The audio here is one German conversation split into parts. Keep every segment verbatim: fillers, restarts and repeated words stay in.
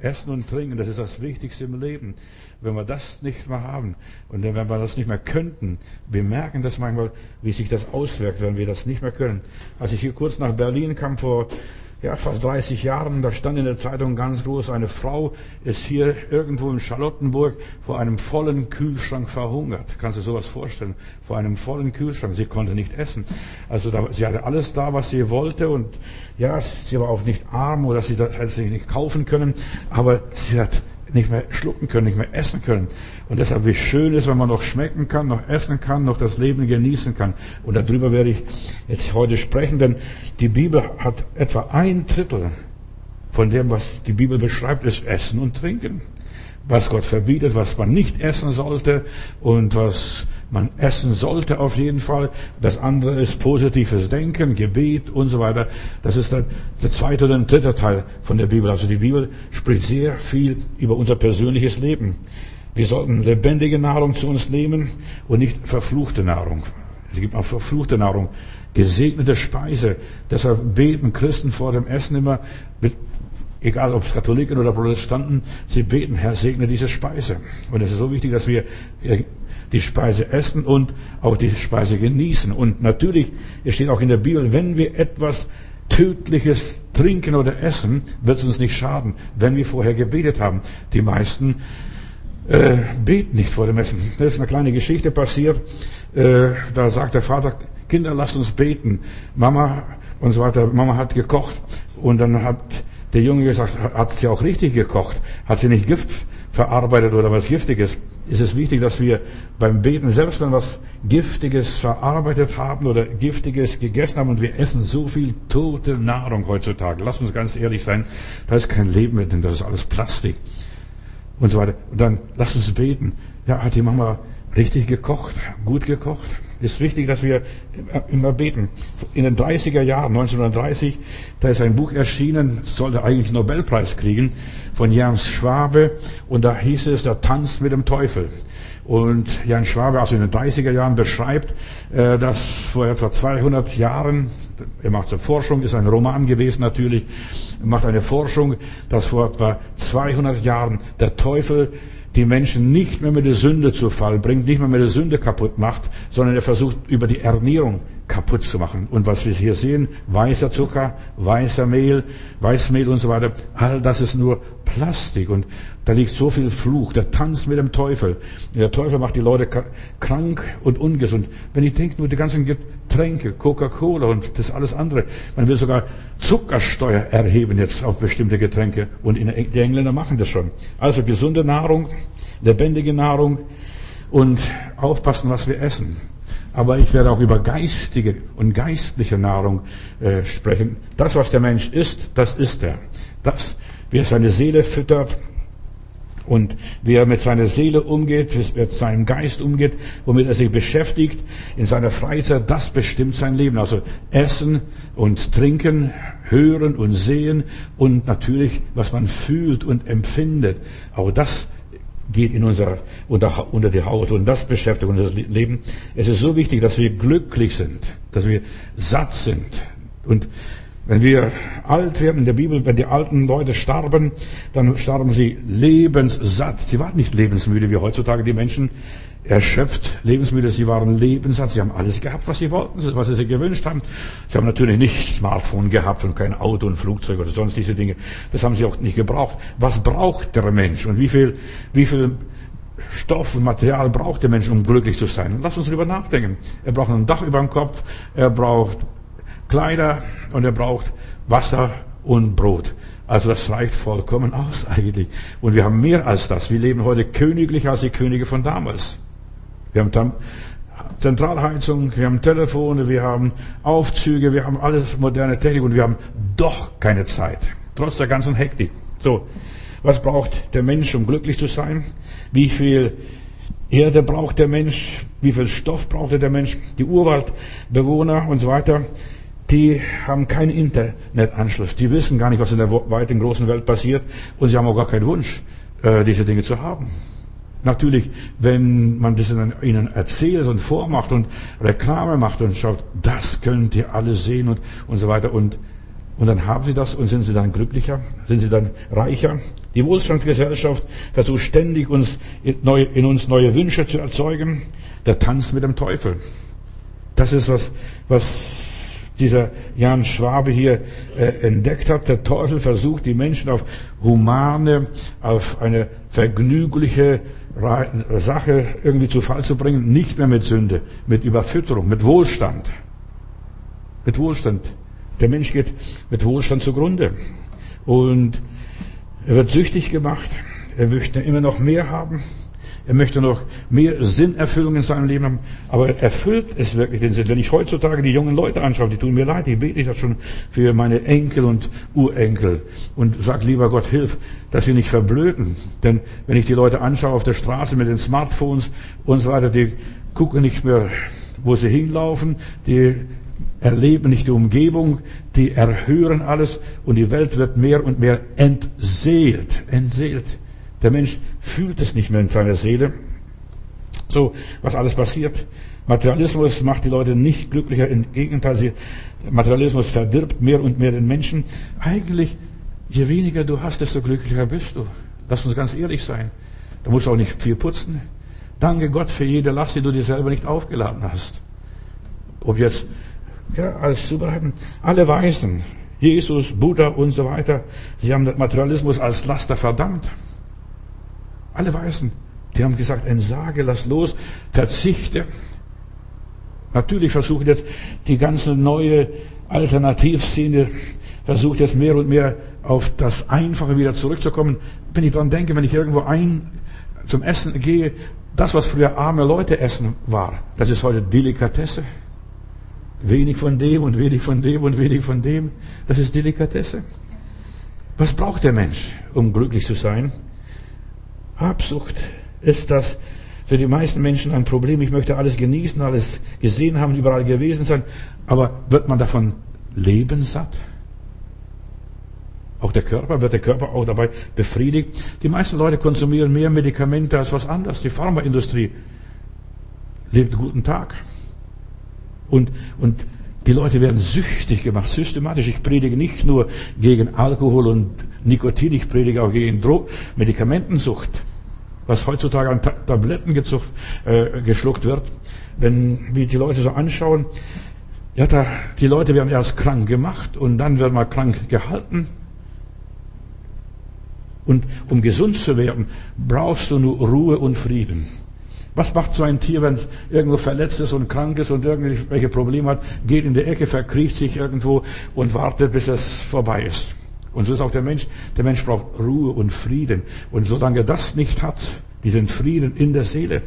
Essen und Trinken, das ist das Wichtigste im Leben. Wenn wir das nicht mehr haben und wenn wir das nicht mehr könnten, wir merken das manchmal, wie sich das auswirkt, wenn wir das nicht mehr können. Als ich hier kurz nach Berlin kam vor ja, fast dreißig Jahren, da stand in der Zeitung ganz groß, eine Frau ist hier irgendwo in Charlottenburg vor einem vollen Kühlschrank verhungert. Kannst du dir sowas vorstellen? Vor einem vollen Kühlschrank. Sie konnte nicht essen. Also da, sie hatte alles da, was sie wollte und ja, sie war auch nicht arm oder sie hätte sich nicht kaufen können, aber sie hat nicht mehr schlucken können, nicht mehr essen können. Und deshalb, wie schön ist, wenn man noch schmecken kann, noch essen kann, noch das Leben genießen kann. Und darüber werde ich jetzt heute sprechen, denn die Bibel hat etwa ein Drittel von dem, was die Bibel beschreibt, ist Essen und Trinken. Was Gott verbietet, was man nicht essen sollte und was man essen sollte auf jeden Fall. Das andere ist positives Denken, Gebet und so weiter. Das ist dann der zweite oder dritte Teil von der Bibel. Also die Bibel spricht sehr viel über unser persönliches Leben. Wir sollten lebendige Nahrung zu uns nehmen und nicht verfluchte Nahrung. Es gibt auch verfluchte Nahrung, gesegnete Speise. Deshalb beten Christen vor dem Essen immer mit, egal ob es Katholiken oder Protestanten, sie beten, Herr, segne diese Speise. Und es ist so wichtig, dass wir die Speise essen und auch die Speise genießen. Und natürlich, es steht auch in der Bibel, wenn wir etwas Tödliches trinken oder essen, wird es uns nicht schaden, wenn wir vorher gebetet haben. Die meisten äh, beten nicht vor dem Essen. Da ist eine kleine Geschichte passiert. Äh, da sagt der Vater, Kinder, lasst uns beten. Mama und so weiter, Mama hat gekocht und dann hat der Junge gesagt, hat sie auch richtig gekocht? Hat sie nicht Gift verarbeitet oder was Giftiges? Ist es wichtig, dass wir beim Beten, selbst wenn wir was Giftiges verarbeitet haben oder Giftiges gegessen haben und wir essen so viel tote Nahrung heutzutage. Lass uns ganz ehrlich sein, da ist kein Leben mehr drin, das ist alles Plastik und so weiter. Und dann lass uns beten. Ja, hat die Mama richtig gekocht, gut gekocht? Ist wichtig, dass wir immer beten. In den dreißiger Jahren, neunzehnhundertdreißig, da ist ein Buch erschienen, sollte eigentlich einen Nobelpreis kriegen, von Jan Schwabe. Und da hieß es, der Tanz mit dem Teufel. Und Jan Schwabe, also in den dreißiger Jahren, beschreibt, dass vor etwa zweihundert Jahren, er macht so Forschung, ist ein Roman gewesen natürlich, er macht eine Forschung, dass vor etwa zweihundert Jahren der Teufel die Menschen nicht mehr mit der Sünde zu Fall bringt, nicht mehr mit der Sünde kaputt macht, sondern er versucht, über die Ernährung kaputt zu machen. Und was wir hier sehen, weißer Zucker, weißer Mehl, Weißmehl und so weiter, all das ist nur Plastik. Und da liegt so viel Fluch, der Tanz mit dem Teufel. Der Teufel macht die Leute krank und ungesund. Wenn ich denke, nur die ganzen Getränke, Coca-Cola und das alles andere, man will sogar Zuckersteuer erheben jetzt auf bestimmte Getränke. Und die Engländer machen das schon. Also gesunde Nahrung, lebendige Nahrung und aufpassen, was wir essen. Aber ich werde auch über geistige und geistliche Nahrung äh, sprechen. Das, was der Mensch isst, das isst er. Das, wie er seine Seele füttert und wie er mit seiner Seele umgeht, wie er mit seinem Geist umgeht, womit er sich beschäftigt in seiner Freizeit, das bestimmt sein Leben. Also Essen und Trinken, Hören und Sehen und natürlich, was man fühlt und empfindet. Auch das geht in unser, unter, unter die Haut und das beschäftigt unser Leben. Es ist so wichtig, dass wir glücklich sind, dass wir satt sind. Und wenn wir alt werden, in der Bibel, wenn die alten Leute starben, dann starben sie lebenssatt. Sie waren nicht lebensmüde wie heutzutage die Menschen, erschöpft, lebensmüde. Sie waren lebenssatt. Sie haben alles gehabt, was sie wollten, was sie sich gewünscht haben. Sie haben natürlich nicht Smartphone gehabt und kein Auto und Flugzeug oder sonst diese Dinge. Das haben sie auch nicht gebraucht. Was braucht der Mensch und wie viel, wie viel Stoff und Material braucht der Mensch, um glücklich zu sein? Lass uns darüber nachdenken. Er braucht ein Dach über dem Kopf, er braucht Kleider und er braucht Wasser und Brot. Also das reicht vollkommen aus eigentlich. Und wir haben mehr als das. Wir leben heute königlicher als die Könige von damals. Wir haben Zentralheizung, wir haben Telefone, wir haben Aufzüge, wir haben alles moderne Technik und wir haben doch keine Zeit. Trotz der ganzen Hektik. So, was braucht der Mensch, um glücklich zu sein? Wie viel Erde braucht der Mensch? Wie viel Stoff braucht der Mensch? Die Urwaldbewohner und so weiter, die haben keinen Internetanschluss. Die wissen gar nicht, was in der weiten großen Welt passiert und sie haben auch gar keinen Wunsch, diese Dinge zu haben. Natürlich, wenn man das ihnen erzählt und vormacht und Reklame macht und schaut, das könnt ihr alle sehen und, und so weiter und, Und dann haben sie das und sind sie dann glücklicher, sind sie dann reicher. Die Wohlstandsgesellschaft versucht ständig uns in uns neue Wünsche zu erzeugen. Der Tanz mit dem Teufel. Das ist was, was dieser Jan Schwabe hier äh, entdeckt hat. Der Teufel versucht, die Menschen auf humane, auf eine vergnügliche Sache irgendwie zu Fall zu bringen. Nicht mehr mit Sünde, mit Überfütterung, mit Wohlstand. Mit Wohlstand. Der Mensch geht mit Wohlstand zugrunde. Und er wird süchtig gemacht. Er möchte immer noch mehr haben. Er möchte noch mehr Sinnerfüllung in seinem Leben haben. Aber erfüllt es wirklich den Sinn? Wenn ich heutzutage die jungen Leute anschaue, die tun mir leid, die bete ich das schon für meine Enkel und Urenkel. Und sag lieber Gott, hilf, dass sie nicht verblöden. Denn wenn ich die Leute anschaue auf der Straße mit den Smartphones und so weiter, die gucken nicht mehr, wo sie hinlaufen. Die erleben nicht die Umgebung, die erhören alles und die Welt wird mehr und mehr entseelt. Entseelt. Der Mensch fühlt es nicht mehr in seiner Seele. So, was alles passiert. Materialismus macht die Leute nicht glücklicher. Im Gegenteil, sie, Materialismus verdirbt mehr und mehr den Menschen. Eigentlich, je weniger du hast, desto glücklicher bist du. Lass uns ganz ehrlich sein. Da musst du auch nicht viel putzen. Danke Gott für jede Last, die du dir selber nicht aufgeladen hast. Ob jetzt, ja, alles zubereiten. Alle Weisen, Jesus, Buddha und so weiter, sie haben den Materialismus als Laster verdammt. Alle Weisen, die haben gesagt, entsage, lass los, verzichte. Natürlich versucht jetzt die ganze neue Alternativszene, versucht jetzt mehr und mehr auf das Einfache wieder zurückzukommen. Wenn ich dran denke, wenn ich irgendwo ein zum Essen gehe, das, was früher arme Leute essen war, das ist heute Delikatesse. Wenig von dem und wenig von dem und wenig von dem. Das ist Delikatesse. Was braucht der Mensch, um glücklich zu sein? Habsucht ist das für die meisten Menschen ein Problem. Ich möchte alles genießen, alles gesehen haben, überall gewesen sein. Aber wird man davon lebenssatt? Auch der Körper, wird der Körper auch dabei befriedigt? Die meisten Leute konsumieren mehr Medikamente als was anderes. Die Pharmaindustrie lebt guten Tag. Und, und die Leute werden süchtig gemacht, systematisch. Ich predige nicht nur gegen Alkohol und Nikotin, ich predige auch gegen Dro- Medikamentensucht, was heutzutage an Ta- Tabletten gezucht, äh, geschluckt wird. Wenn wir die Leute so anschauen, ja, da, die Leute werden erst krank gemacht und dann werden mal krank gehalten. Und um gesund zu werden, brauchst du nur Ruhe und Frieden. Was macht so ein Tier, wenn es irgendwo verletzt ist und krank ist und irgendwelche Probleme hat, geht in die Ecke, verkriecht sich irgendwo und wartet, bis es vorbei ist. Und so ist auch der Mensch. Der Mensch braucht Ruhe und Frieden. Und solange er das nicht hat, diesen Frieden in der Seele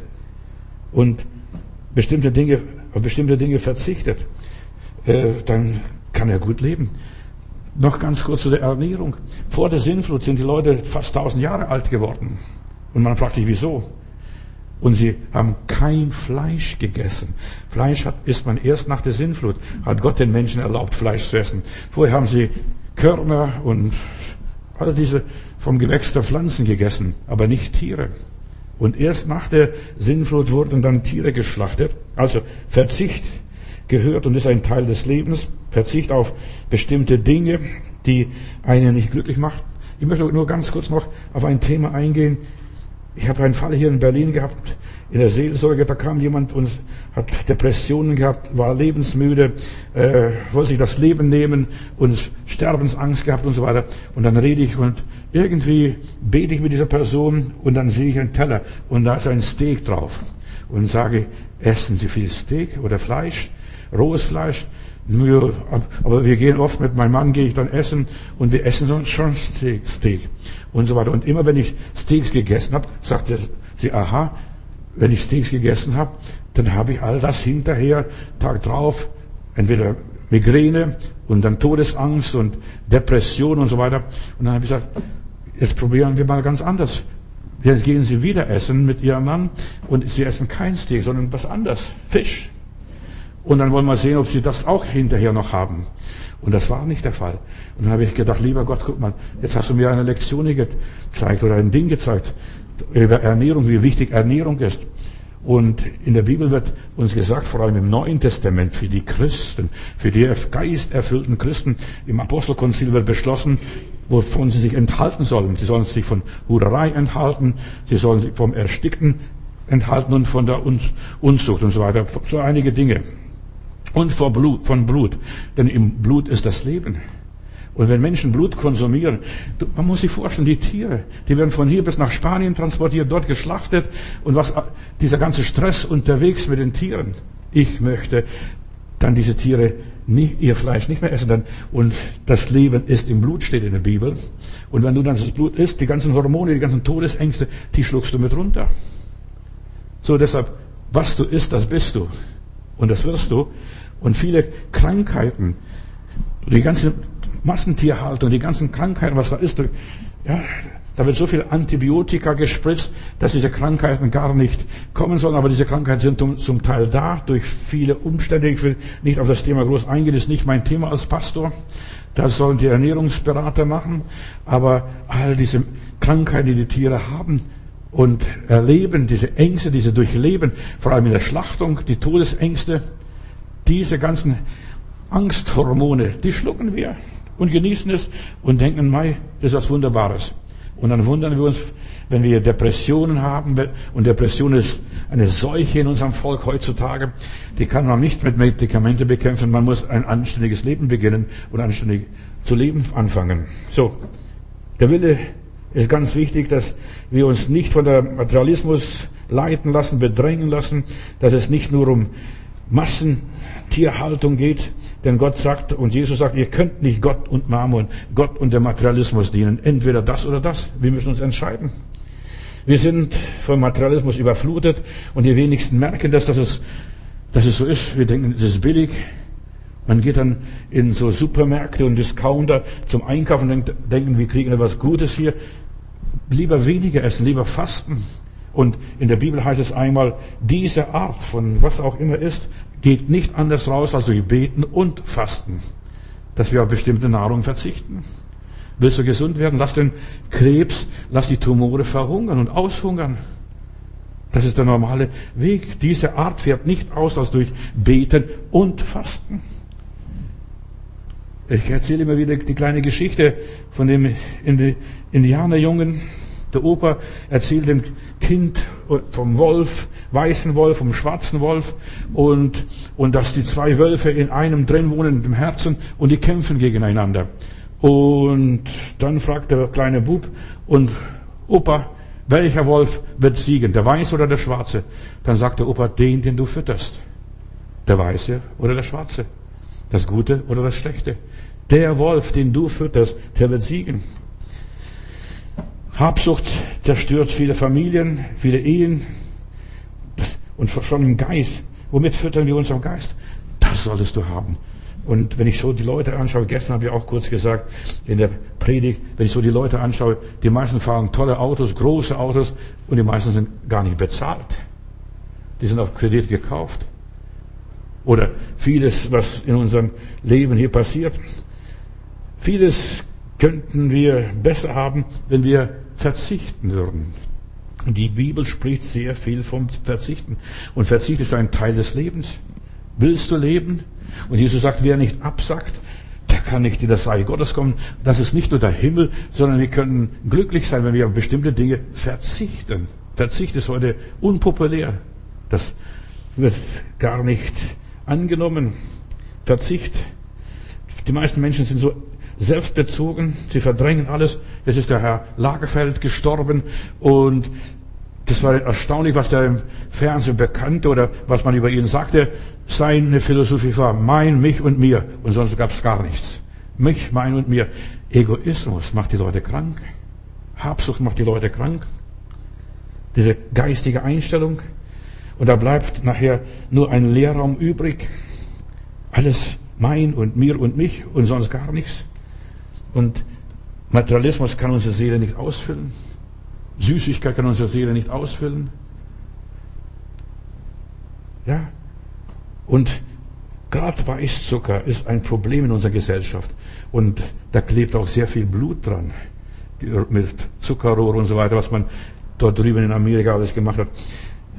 und bestimmte Dinge, auf bestimmte Dinge verzichtet, äh, dann kann er gut leben. Noch ganz kurz zu der Ernährung. Vor der Sintflut sind die Leute fast tausend Jahre alt geworden. Und man fragt sich, wieso? Und sie haben kein Fleisch gegessen. Fleisch hat, isst man erst nach der Sintflut. Hat Gott den Menschen erlaubt, Fleisch zu essen. Vorher haben sie Körner und all diese vom Gewächs der Pflanzen gegessen, aber nicht Tiere. Und erst nach der Sintflut wurden dann Tiere geschlachtet. Also Verzicht gehört und ist ein Teil des Lebens. Verzicht auf bestimmte Dinge, die einen nicht glücklich machen. Ich möchte nur ganz kurz noch auf ein Thema eingehen. Ich habe einen Fall hier in Berlin gehabt, in der Seelsorge, da kam jemand und hat Depressionen gehabt, war lebensmüde, äh, wollte sich das Leben nehmen und Sterbensangst gehabt und so weiter. Und dann rede ich und irgendwie bete ich mit dieser Person und dann sehe ich einen Teller und da ist ein Steak drauf. Und sage, essen Sie viel Steak oder Fleisch, rohes Fleisch? Ja, aber wir gehen oft mit meinem Mann, gehe ich dann essen und wir essen sonst schon Steak, Steak und so weiter. Und immer wenn ich Steaks gegessen habe, sagte sie, aha, wenn ich Steaks gegessen habe, dann habe ich all das hinterher, Tag drauf, entweder Migräne und dann Todesangst und Depression und so weiter. Und dann habe ich gesagt, jetzt probieren wir mal ganz anders. Jetzt gehen Sie wieder essen mit Ihrem Mann und Sie essen kein Steak, sondern was anderes, Fisch. Und dann wollen wir sehen, ob sie das auch hinterher noch haben. Und das war nicht der Fall. Und dann habe ich gedacht, lieber Gott, guck mal, jetzt hast du mir eine Lektion gezeigt oder ein Ding gezeigt über Ernährung, wie wichtig Ernährung ist. Und in der Bibel wird uns gesagt, vor allem im Neuen Testament, für die Christen, für die geisterfüllten Christen, im Apostelkonzil wird beschlossen, wovon sie sich enthalten sollen. Sie sollen sich von Hurerei enthalten, sie sollen sich vom Erstickten enthalten und von der Unzucht und so weiter. So einige Dinge. Und vor Blut, von Blut. Denn im Blut ist das Leben. Und wenn Menschen Blut konsumieren, man muss sich vorstellen, die Tiere, die werden von hier bis nach Spanien transportiert, dort geschlachtet und was, dieser ganze Stress unterwegs mit den Tieren. Ich möchte dann diese Tiere nicht, ihr Fleisch nicht mehr essen, dann, und das Leben ist im Blut, steht in der Bibel. Und wenn du dann das Blut isst, die ganzen Hormone, die ganzen Todesängste, die schluckst du mit runter. So, deshalb, was du isst, das bist du. Und das wirst du. Und viele Krankheiten, die ganze Massentierhaltung, die ganzen Krankheiten, was da ist, ja, da wird so viel Antibiotika gespritzt, dass diese Krankheiten gar nicht kommen sollen. Aber diese Krankheiten sind zum Teil da, durch viele Umstände. Ich will nicht auf das Thema groß eingehen, das ist nicht mein Thema als Pastor. Das sollen die Ernährungsberater machen. Aber all diese Krankheiten, die die Tiere haben und erleben, diese Ängste, diese Durchleben, vor allem in der Schlachtung, die Todesängste, diese ganzen Angsthormone, die schlucken wir und genießen es und denken, mei, das ist was Wunderbares. Und dann wundern wir uns, wenn wir Depressionen haben, und Depression ist eine Seuche in unserem Volk heutzutage, die kann man nicht mit Medikamenten bekämpfen, man muss ein anständiges Leben beginnen und anständig zu leben anfangen. So, der Wille ist ganz wichtig, dass wir uns nicht von der Materialismus leiten lassen, bedrängen lassen, dass es nicht nur um Massentierhaltung geht, denn Gott sagt und Jesus sagt, ihr könnt nicht Gott und Mammon, Gott und dem Materialismus dienen. Entweder das oder das. Wir müssen uns entscheiden. Wir sind vom Materialismus überflutet und die wenigsten merken das, dass es, dass es so ist. Wir denken, es ist billig. Man geht dann in so Supermärkte und Discounter zum Einkaufen und denken, wir kriegen etwas Gutes hier. Lieber weniger essen, lieber fasten. Und in der Bibel heißt es einmal, diese Art von was auch immer ist, geht nicht anders raus als durch Beten und Fasten. Dass wir auf bestimmte Nahrung verzichten. Willst du gesund werden? Lass den Krebs, lass die Tumore verhungern und aushungern. Das ist der normale Weg. Diese Art fährt nicht aus als durch Beten und Fasten. Ich erzähle immer wieder die kleine Geschichte von dem Indianerjungen. Der Opa erzählt dem Kind vom Wolf, weißen Wolf, vom schwarzen Wolf und, und dass die zwei Wölfe in einem drin wohnen, im Herzen, und die kämpfen gegeneinander. Und dann fragt der kleine Bub, und Opa, welcher Wolf wird siegen, der Weiße oder der Schwarze? Dann sagt der Opa, den, den du fütterst. Der Weiße oder der Schwarze? Das Gute oder das Schlechte? Der Wolf, den du fütterst, der wird siegen. Habsucht zerstört viele Familien, viele Ehen. Das, und schon im Geist. Womit füttern wir unseren Geist? Das solltest du haben. Und wenn ich so die Leute anschaue, gestern habe ich auch kurz gesagt in der Predigt, wenn ich so die Leute anschaue, die meisten fahren tolle Autos, große Autos, und die meisten sind gar nicht bezahlt. Die sind auf Kredit gekauft. Oder vieles, was in unserem Leben hier passiert. Vieles könnten wir besser haben, wenn wir verzichten würden. Und die Bibel spricht sehr viel vom Verzichten. Und Verzicht ist ein Teil des Lebens. Willst du leben? Und Jesus sagt, wer nicht absagt, der kann nicht in das Reich Gottes kommen. Das ist nicht nur der Himmel, sondern wir können glücklich sein, wenn wir auf bestimmte Dinge verzichten. Verzicht ist heute unpopulär. Das wird gar nicht angenommen. Verzicht. Die meisten Menschen sind so selbstbezogen, sie verdrängen alles. Es ist der Herr Lagerfeld gestorben und das war erstaunlich, was der im Fernsehen bekannte oder was man über ihn sagte. Seine Philosophie war mein, mich und mir, und sonst gab es gar nichts. Mich, mein und mir. Egoismus macht die Leute krank. Habsucht macht die Leute krank. Diese geistige Einstellung. Und da bleibt nachher nur ein Leerraum übrig. Alles mein und mir und mich und sonst gar nichts. Und Materialismus kann unsere Seele nicht ausfüllen. Süßigkeit kann unsere Seele nicht ausfüllen. Ja. Und gerade Weißzucker ist ein Problem in unserer Gesellschaft. Und da klebt auch sehr viel Blut dran. Mit Zuckerrohr und so weiter, was man dort drüben in Amerika alles gemacht hat.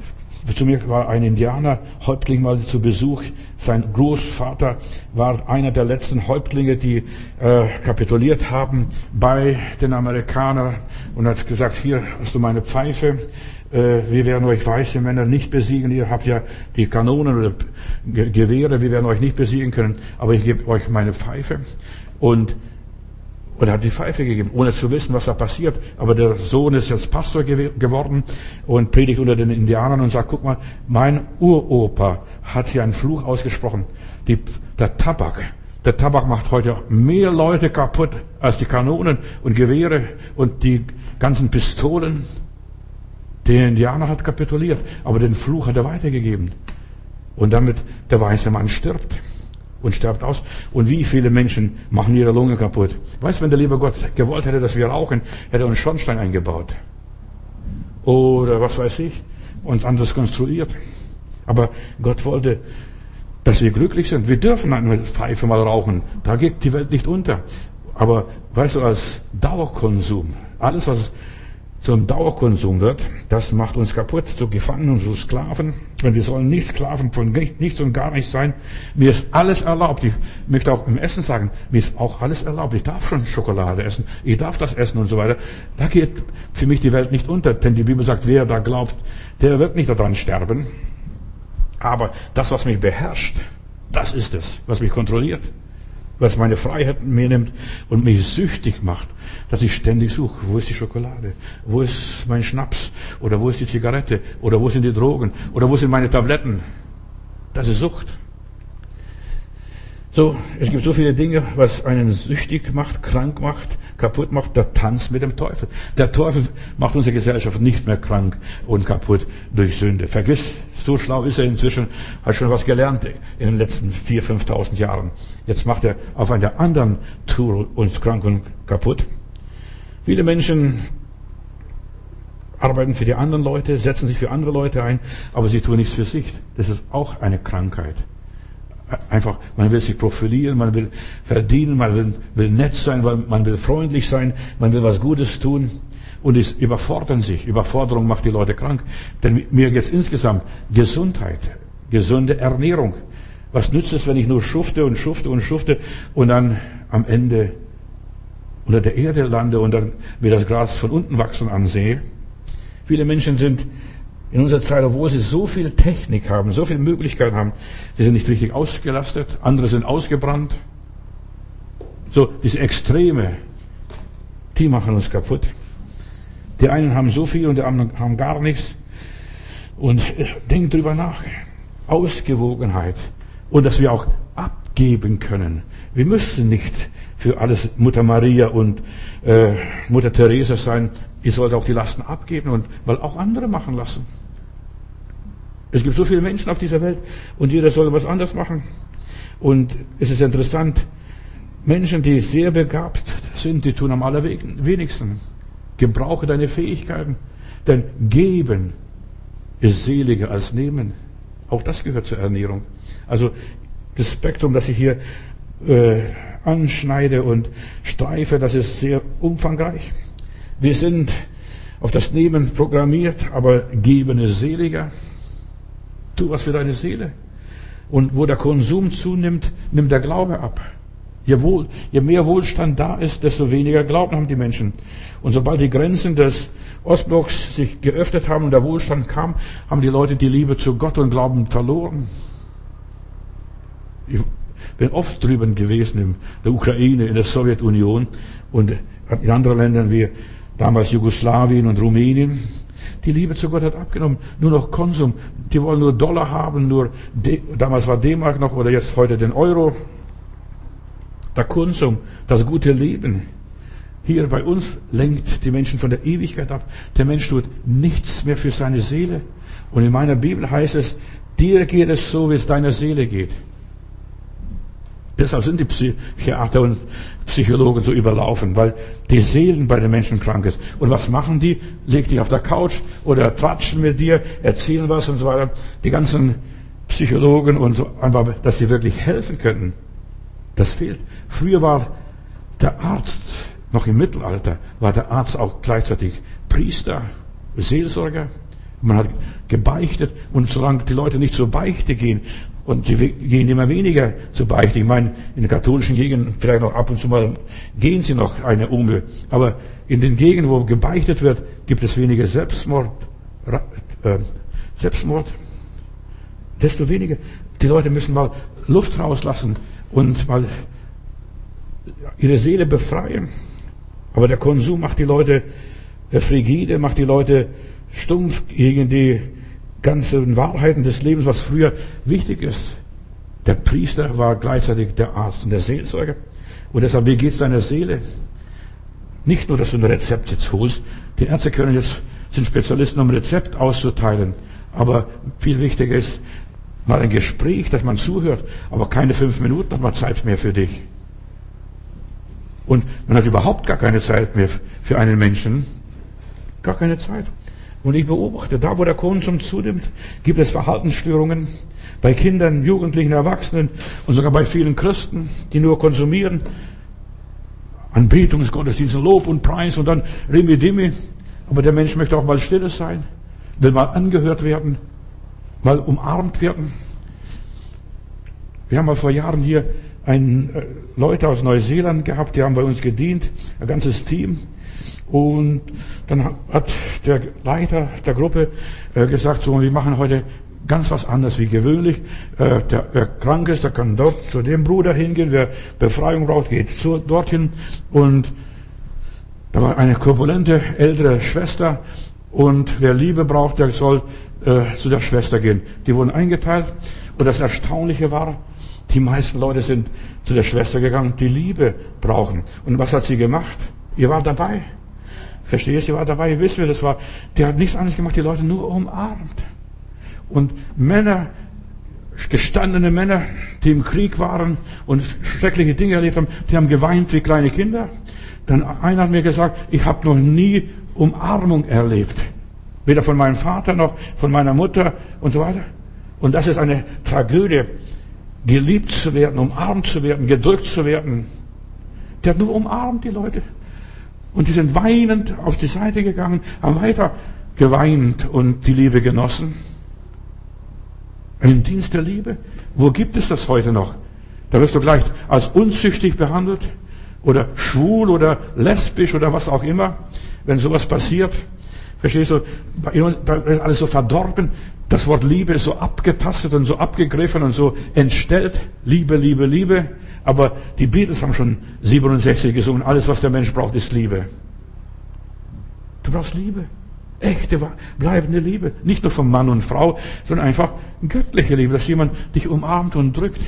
Zu mir war ein Indianer, Häuptling mal zu Besuch. Sein Großvater war einer der letzten Häuptlinge, die äh, kapituliert haben bei den Amerikanern und hat gesagt, hier hast du meine Pfeife. Äh, wir werden euch weiße Männer nicht besiegen. Ihr habt ja die Kanonen oder Ge- Gewehre. Wir werden euch nicht besiegen können. Aber ich gebe euch meine Pfeife. Und Und er hat die Pfeife gegeben, ohne zu wissen, was da passiert. Aber der Sohn ist jetzt Pastor gew- geworden und predigt unter den Indianern und sagt, guck mal, mein Uropa hat hier einen Fluch ausgesprochen. Die, der Tabak, der Tabak macht heute mehr Leute kaputt als die Kanonen und Gewehre und die ganzen Pistolen. Der Indianer hat kapituliert, aber den Fluch hat er weitergegeben. Und damit der weiße Mann stirbt. Und sterbt aus. Und wie viele Menschen machen ihre Lunge kaputt? Weißt du, wenn der liebe Gott gewollt hätte, dass wir rauchen, hätte er uns Schornstein eingebaut. Oder was weiß ich, uns anders konstruiert. Aber Gott wollte, dass wir glücklich sind. Wir dürfen eine Pfeife mal rauchen. Da geht die Welt nicht unter. Aber weißt du, als Dauerkonsum, alles was zum Dauerkonsum wird, das macht uns kaputt, zu Gefangenen und zu Sklaven. Und wir sollen nicht Sklaven von nichts und gar nichts sein. Mir ist alles erlaubt. Ich möchte auch im Essen sagen, mir ist auch alles erlaubt. Ich darf schon Schokolade essen, ich darf das essen und so weiter. Da geht für mich die Welt nicht unter, denn die Bibel sagt, wer da glaubt, der wird nicht daran sterben. Aber das, was mich beherrscht, das ist es, was mich kontrolliert. Was meine Freiheit mir nimmt und mich süchtig macht, dass ich ständig suche, wo ist die Schokolade, wo ist mein Schnaps oder wo ist die Zigarette oder wo sind die Drogen oder wo sind meine Tabletten. Das ist Sucht. So, es gibt so viele Dinge, was einen süchtig macht, krank macht, kaputt macht. Der Tanz mit dem Teufel. Der Teufel macht unsere Gesellschaft nicht mehr krank und kaputt durch Sünde. Vergiss, so schlau ist er inzwischen, hat schon was gelernt in den letzten viertausend, fünftausend Jahren. Jetzt macht er auf einer anderen Tour uns krank und kaputt. Viele Menschen arbeiten für die anderen Leute, setzen sich für andere Leute ein, aber sie tun nichts für sich. Das ist auch eine Krankheit. Einfach, man will sich profilieren, man will verdienen, man will, will nett sein, man will freundlich sein, man will was Gutes tun und es überfordern sich. Überforderung macht die Leute krank. Denn mir geht's insgesamt Gesundheit, gesunde Ernährung. Was nützt es, wenn ich nur schufte und schufte und schufte und dann am Ende unter der Erde lande und dann mir das Gras von unten wachsen ansehe? Viele Menschen sind in unserer Zeit, obwohl sie so viel Technik haben, so viele Möglichkeiten haben, sie sind nicht richtig ausgelastet, andere sind ausgebrannt. So, diese Extreme, die machen uns kaputt. Die einen haben so viel und die anderen haben gar nichts. Und denkt drüber nach. Ausgewogenheit. Und dass wir auch abgeben können. Wir müssen nicht für alles Mutter Maria und äh, Mutter Teresa sein. Ihr sollt auch die Lasten abgeben und weil auch andere machen lassen. Es gibt so viele Menschen auf dieser Welt und jeder soll was anderes machen. Und es ist interessant, Menschen, die sehr begabt sind, die tun am allerwenigsten. Gebrauche deine Fähigkeiten, denn geben ist seliger als nehmen. Auch das gehört zur Ernährung. Also das Spektrum, das ich hier äh, anschneide und streife, das ist sehr umfangreich. Wir sind auf das Nehmen programmiert, aber geben ist seliger. Tu was für deine Seele. Und wo der Konsum zunimmt, nimmt der Glaube ab. Je, wohl, je mehr Wohlstand da ist, desto weniger Glauben haben die Menschen. Und sobald die Grenzen des Ostblocks sich geöffnet haben und der Wohlstand kam, haben die Leute die Liebe zu Gott und Glauben verloren. Ich bin oft drüben gewesen in der Ukraine, in der Sowjetunion und in anderen Ländern wie damals Jugoslawien und Rumänien. Die Liebe zu Gott hat abgenommen. Nur noch Konsum. Die wollen nur Dollar haben, nur D- damals war D-Mark noch oder jetzt heute den Euro. Der Konsum, das gute Leben. Hier bei uns lenkt die Menschen von der Ewigkeit ab. Der Mensch tut nichts mehr für seine Seele. Und in meiner Bibel heißt es, dir geht es so, wie es deiner Seele geht. Deshalb sind die Psychiater und Psychologen so überlaufen, weil die Seelen bei den Menschen krank ist. Und was machen die? Leg dich auf der Couch oder tratschen mit dir, erzählen was und so weiter. Die ganzen Psychologen und so, einfach, dass sie wirklich helfen könnten. Das fehlt. Früher war der Arzt, noch im Mittelalter, war der Arzt auch gleichzeitig Priester, Seelsorger. Man hat gebeichtet und solange die Leute nicht zur Beichte gehen, und sie gehen immer weniger zur Beichte. Ich meine, in den katholischen Gegenden vielleicht noch ab und zu mal gehen sie noch eine Ume. Aber in den Gegenden, wo gebeichtet wird, gibt es weniger Selbstmord. Äh, Selbstmord. Desto weniger. Die Leute müssen mal Luft rauslassen und mal ihre Seele befreien. Aber der Konsum macht die Leute frigide, macht die Leute stumpf gegen die ganzen Wahrheiten des Lebens, was früher wichtig ist. Der Priester war gleichzeitig der Arzt und der Seelsorger. Und deshalb, wie geht's deiner Seele? Nicht nur, dass du ein Rezept jetzt holst. Die Ärzte können jetzt, sind Spezialisten, um ein Rezept auszuteilen. Aber viel wichtiger ist mal ein Gespräch, dass man zuhört. Aber keine fünf Minuten hat man Zeit mehr für dich. Und man hat überhaupt gar keine Zeit mehr für einen Menschen. Gar keine Zeit. Und ich beobachte, da wo der Konsum zunimmt, gibt es Verhaltensstörungen bei Kindern, Jugendlichen, Erwachsenen und sogar bei vielen Christen, die nur konsumieren. Anbetungsgottesdienste, Lob und Preis und dann Rimi Dimi. Aber der Mensch möchte auch mal stille sein, will mal angehört werden, mal umarmt werden. Wir haben mal vor Jahren hier ein, äh, Leute aus Neuseeland gehabt, die haben bei uns gedient, ein ganzes Team. Und dann hat der Leiter der Gruppe äh, gesagt, so, wir machen heute ganz was anderes wie gewöhnlich. Äh, der, wer krank ist, der kann dort zu dem Bruder hingehen. Wer Befreiung braucht, geht zu, dorthin. Und da war eine korpulente ältere Schwester. Und wer Liebe braucht, der soll äh, zu der Schwester gehen. Die wurden eingeteilt. Und das Erstaunliche war, die meisten Leute sind zu der Schwester gegangen, die Liebe brauchen. Und was hat sie gemacht? Ihr wart dabei. Verstehst du, ihr wart dabei, ihr wisst, wer das war. Der hat nichts anderes gemacht, die Leute nur umarmt. Und Männer, gestandene Männer, die im Krieg waren und schreckliche Dinge erlebt haben, die haben geweint wie kleine Kinder. Dann einer hat mir gesagt, ich habe noch nie Umarmung erlebt. Weder von meinem Vater noch von meiner Mutter und so weiter. Und das ist eine Tragödie, geliebt zu werden, umarmt zu werden, gedrückt zu werden. Der hat nur umarmt, die Leute. Und die sind weinend auf die Seite gegangen, haben weiter geweint und die Liebe genossen. Einen Dienst der Liebe? Wo gibt es das heute noch? Da wirst du gleich als unzüchtig behandelt oder schwul oder lesbisch oder was auch immer, wenn sowas passiert. Verstehst du? Bei uns ist alles so verdorben. Das Wort Liebe ist so abgetastet und so abgegriffen und so entstellt. Liebe, Liebe, Liebe. Aber die Beatles haben schon siebenundsechzig gesungen. Alles, was der Mensch braucht, ist Liebe. Du brauchst Liebe. Echte, bleibende Liebe. Nicht nur von Mann und Frau, sondern einfach göttliche Liebe, dass jemand dich umarmt und drückt.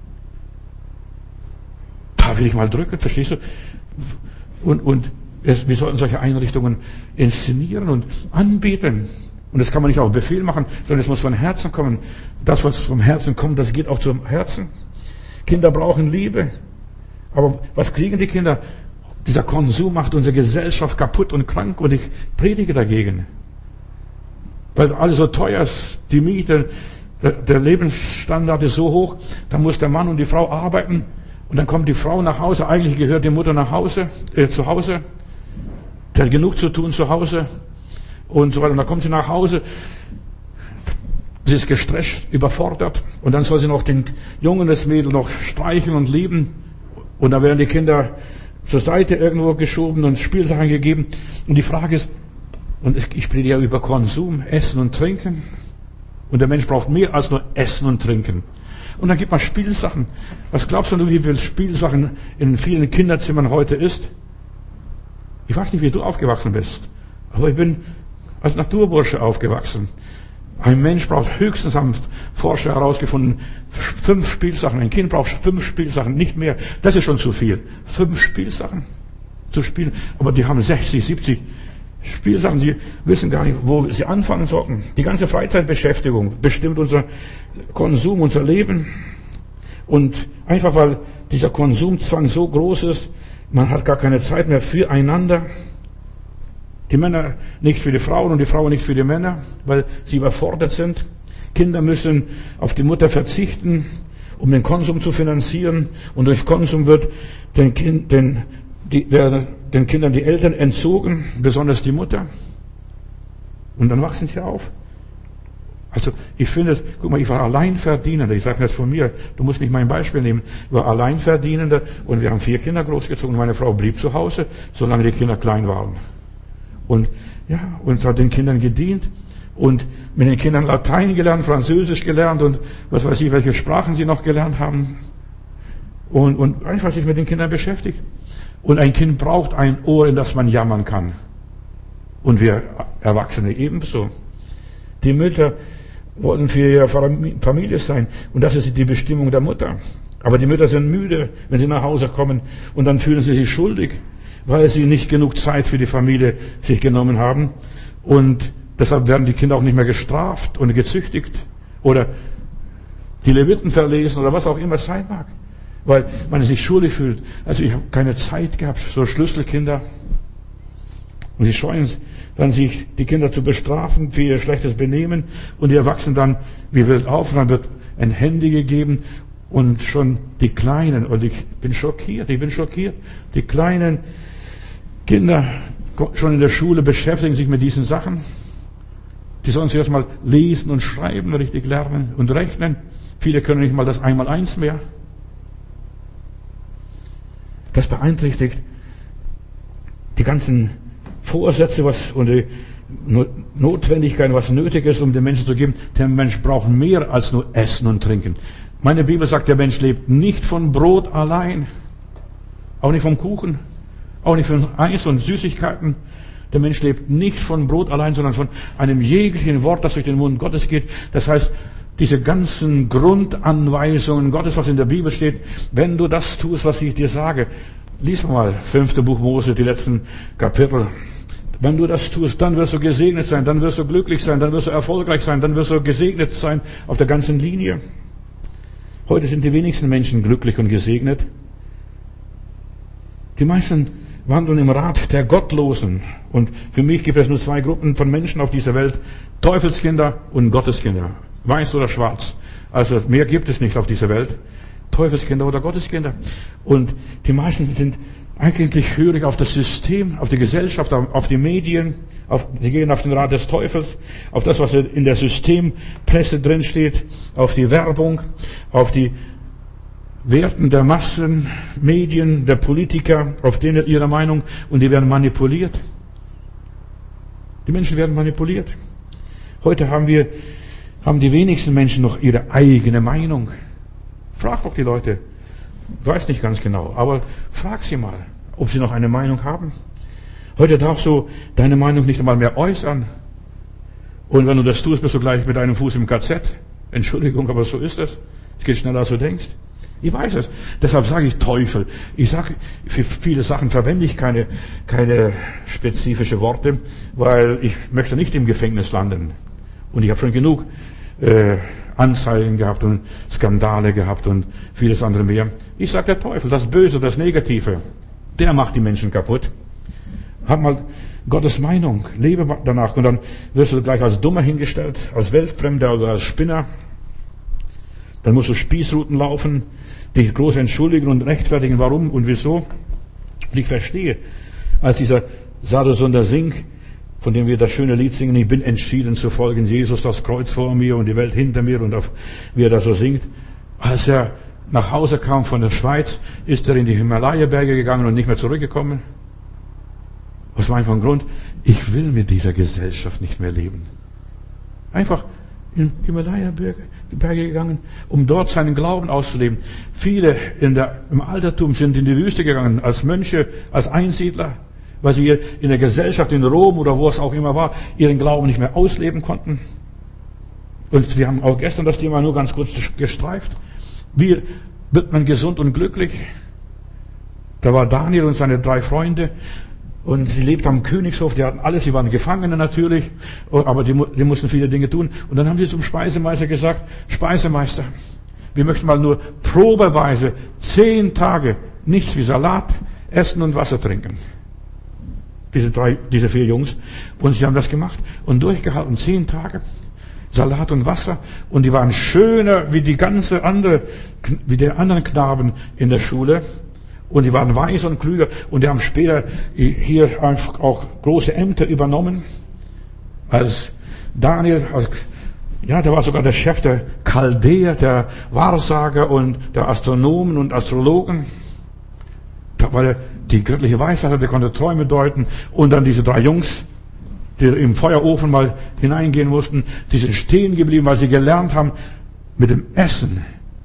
Da will ich mal drücken, verstehst du? Und, und es, wir sollten solche Einrichtungen inszenieren und anbieten. Und das kann man nicht auf Befehl machen, sondern es muss von Herzen kommen. Das, was vom Herzen kommt, das geht auch zum Herzen. Kinder brauchen Liebe. Aber was kriegen die Kinder? Dieser Konsum macht unsere Gesellschaft kaputt und krank und ich predige dagegen. Weil alles so teuer ist, die Miete, der Lebensstandard ist so hoch, da muss der Mann und die Frau arbeiten und dann kommt die Frau nach Hause, eigentlich gehört die Mutter nach Hause, äh, zu Hause, der hat genug zu tun zu Hause und so weiter. Und dann kommt sie nach Hause, sie ist gestresst, überfordert und dann soll sie noch den Jungen, das Mädel noch streicheln und lieben und dann werden die Kinder zur Seite irgendwo geschoben und Spielsachen gegeben. Und die Frage ist, und ich predige ja über Konsum, Essen und Trinken. Und der Mensch braucht mehr als nur Essen und Trinken. Und dann gibt man Spielsachen. Was glaubst du, wie viel Spielsachen in vielen Kinderzimmern heute ist? Ich weiß nicht, wie du aufgewachsen bist. Aber ich bin als Naturbursche aufgewachsen. Ein Mensch braucht höchstens, haben Forscher herausgefunden, fünf Spielsachen. Ein Kind braucht fünf Spielsachen, nicht mehr. Das ist schon zu viel. Fünf Spielsachen zu spielen. Aber die haben sechzig, siebzig Spielsachen. Sie wissen gar nicht, wo sie anfangen sollten. Die ganze Freizeitbeschäftigung bestimmt unser Konsum, unser Leben. Und einfach weil dieser Konsumzwang so groß ist, man hat gar keine Zeit mehr füreinander. Die Männer nicht für die Frauen und die Frauen nicht für die Männer, weil sie überfordert sind. Kinder müssen auf die Mutter verzichten, um den Konsum zu finanzieren. Und durch Konsum wird den, kind, den, die, der, den Kindern die Eltern entzogen, besonders die Mutter. Und dann wachsen sie auf Also ich finde, guck mal, ich war Alleinverdienender. Ich sage das von mir, du musst nicht mein Beispiel nehmen. Ich war Alleinverdienender und wir haben vier Kinder großgezogen. Meine Frau blieb zu Hause, solange die Kinder klein waren. Und ja, und hat den Kindern gedient und mit den Kindern Latein gelernt, Französisch gelernt und was weiß ich, welche Sprachen sie noch gelernt haben. Und, und einfach sich mit den Kindern beschäftigt. Und ein Kind braucht ein Ohr, in das man jammern kann. Und wir Erwachsene ebenso. Die Mütter wollten für ihre Familie sein. Und das ist die Bestimmung der Mutter. Aber die Mütter sind müde, wenn sie nach Hause kommen. Und dann fühlen sie sich schuldig, weil sie nicht genug Zeit für die Familie sich genommen haben. Und deshalb werden die Kinder auch nicht mehr gestraft und gezüchtigt. Oder die Leviten verlesen oder was auch immer es sein mag. Weil man sich schuldig fühlt. Also ich habe keine Zeit gehabt, so Schlüsselkinder. Und sie scheuen dann sich, die Kinder zu bestrafen für ihr schlechtes Benehmen. Und die Erwachsenen dann wie wild auf. Und dann wird ein Handy gegeben. Und schon die Kleinen, und ich bin schockiert, ich bin schockiert. Die kleinen Kinder schon in der Schule beschäftigen sich mit diesen Sachen. Die sollen sich erstmal lesen und schreiben, richtig lernen und rechnen. Viele können nicht mal das Einmaleins mehr. Das beeinträchtigt die ganzen Vorsätze, was und die Notwendigkeiten, was nötig ist, um den Menschen zu geben. Der Mensch braucht mehr als nur Essen und Trinken. Meine Bibel sagt, der Mensch lebt nicht von Brot allein, auch nicht vom Kuchen, auch nicht von Eis und Süßigkeiten. Der Mensch lebt nicht von Brot allein, sondern von einem jeglichen Wort, das durch den Mund Gottes geht. Das heißt, diese ganzen Grundanweisungen Gottes, was in der Bibel steht, wenn du das tust, was ich dir sage, lies mal fünfte Buch Mose, die letzten Kapitel. Wenn du das tust, dann wirst du gesegnet sein, dann wirst du glücklich sein, dann wirst du erfolgreich sein, dann wirst du gesegnet sein auf der ganzen Linie. Heute sind die wenigsten Menschen glücklich und gesegnet. Die meisten wandeln im Rat der Gottlosen. Und für mich gibt es nur zwei Gruppen von Menschen auf dieser Welt. Teufelskinder und Gotteskinder. Weiß oder schwarz. Also mehr gibt es nicht auf dieser Welt. Teufelskinder oder Gotteskinder. Und die meisten sind eigentlich hörig auf das System, auf die Gesellschaft, auf die Medien. Auf, sie gehen auf den Rat des Teufels, auf das, was in der Systempresse drin steht, auf die Werbung, auf die Werten der Massen, Medien, der Politiker, auf denen ihre Meinung, und die werden manipuliert. Die Menschen werden manipuliert. Heute haben wir, haben die wenigsten Menschen noch ihre eigene Meinung. Frag doch die Leute. Ich weiß nicht ganz genau, aber frag sie mal, ob sie noch eine Meinung haben. Heute darfst du deine Meinung nicht einmal mehr äußern. Und wenn du das tust, bist du gleich mit einem Fuß im K Z. Entschuldigung, aber so ist es. Es geht schneller, als du denkst. Ich weiß es. Deshalb sage ich Teufel. Ich sage, für viele Sachen verwende ich keine, keine spezifische Worte, weil ich möchte nicht im Gefängnis landen. Und ich habe schon genug äh, Anzeigen gehabt und Skandale gehabt und vieles andere mehr. Ich sage der Teufel, das Böse, das Negative, der macht die Menschen kaputt. Hab mal Gottes Meinung, lebe danach, und dann wirst du gleich als Dummer hingestellt, als Weltfremder oder als Spinner. Dann musst du Spießruten laufen, dich groß entschuldigen und rechtfertigen, warum und wieso. Und ich verstehe, als dieser Sadhusunder Singh, von dem wir das schöne Lied singen, ich bin entschieden zu folgen, Jesus, das Kreuz vor mir und die Welt hinter mir, und auf, wie er das so singt. Als er nach Hause kam von der Schweiz, ist er in die Himalaya-Berge gegangen und nicht mehr zurückgekommen. Was war einfach ein Grund? Ich will mit dieser Gesellschaft nicht mehr leben. Einfach in die Himalaya-Berge gegangen, um dort seinen Glauben auszuleben. Viele in der, im Altertum sind in die Wüste gegangen, als Mönche, als Einsiedler, weil sie in der Gesellschaft in Rom oder wo es auch immer war, ihren Glauben nicht mehr ausleben konnten. Und wir haben auch gestern das Thema nur ganz kurz gestreift. Wie wird man gesund und glücklich? Da war Daniel und seine drei Freunde. Und sie lebten am Königshof, die hatten alles, sie waren Gefangene natürlich, aber die, die mussten viele Dinge tun. Und dann haben sie zum Speisemeister gesagt, Speisemeister, wir möchten mal nur probeweise zehn Tage nichts wie Salat essen und Wasser trinken. Diese drei, diese vier Jungs. Und sie haben das gemacht und durchgehalten, zehn Tage. Salat und Wasser. Und die waren schöner wie die ganze andere, wie die anderen Knaben in der Schule. Und die waren weiser und klüger. Und die haben später hier einfach auch große Ämter übernommen. Als Daniel, als Ja, der war sogar der Chef der Chaldäer, der Wahrsager und der Astronomen und Astrologen. Weil er die göttliche Weisheit hatte, der konnte Träume deuten. Und dann diese drei Jungs, die im Feuerofen mal hineingehen mussten, die sind stehen geblieben, weil sie gelernt haben, mit dem Essen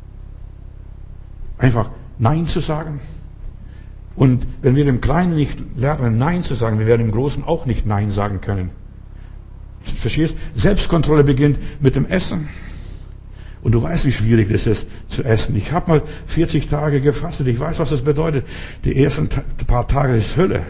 einfach Nein zu sagen. Und wenn wir dem Kleinen nicht lernen, Nein zu sagen, wir werden dem Großen auch nicht Nein sagen können. Verstehst? Selbstkontrolle beginnt mit dem Essen. Und du weißt, wie schwierig es ist zu essen. Ich habe mal vierzig Tage gefastet. Ich weiß, was das bedeutet. Die ersten paar Tage ist Hölle.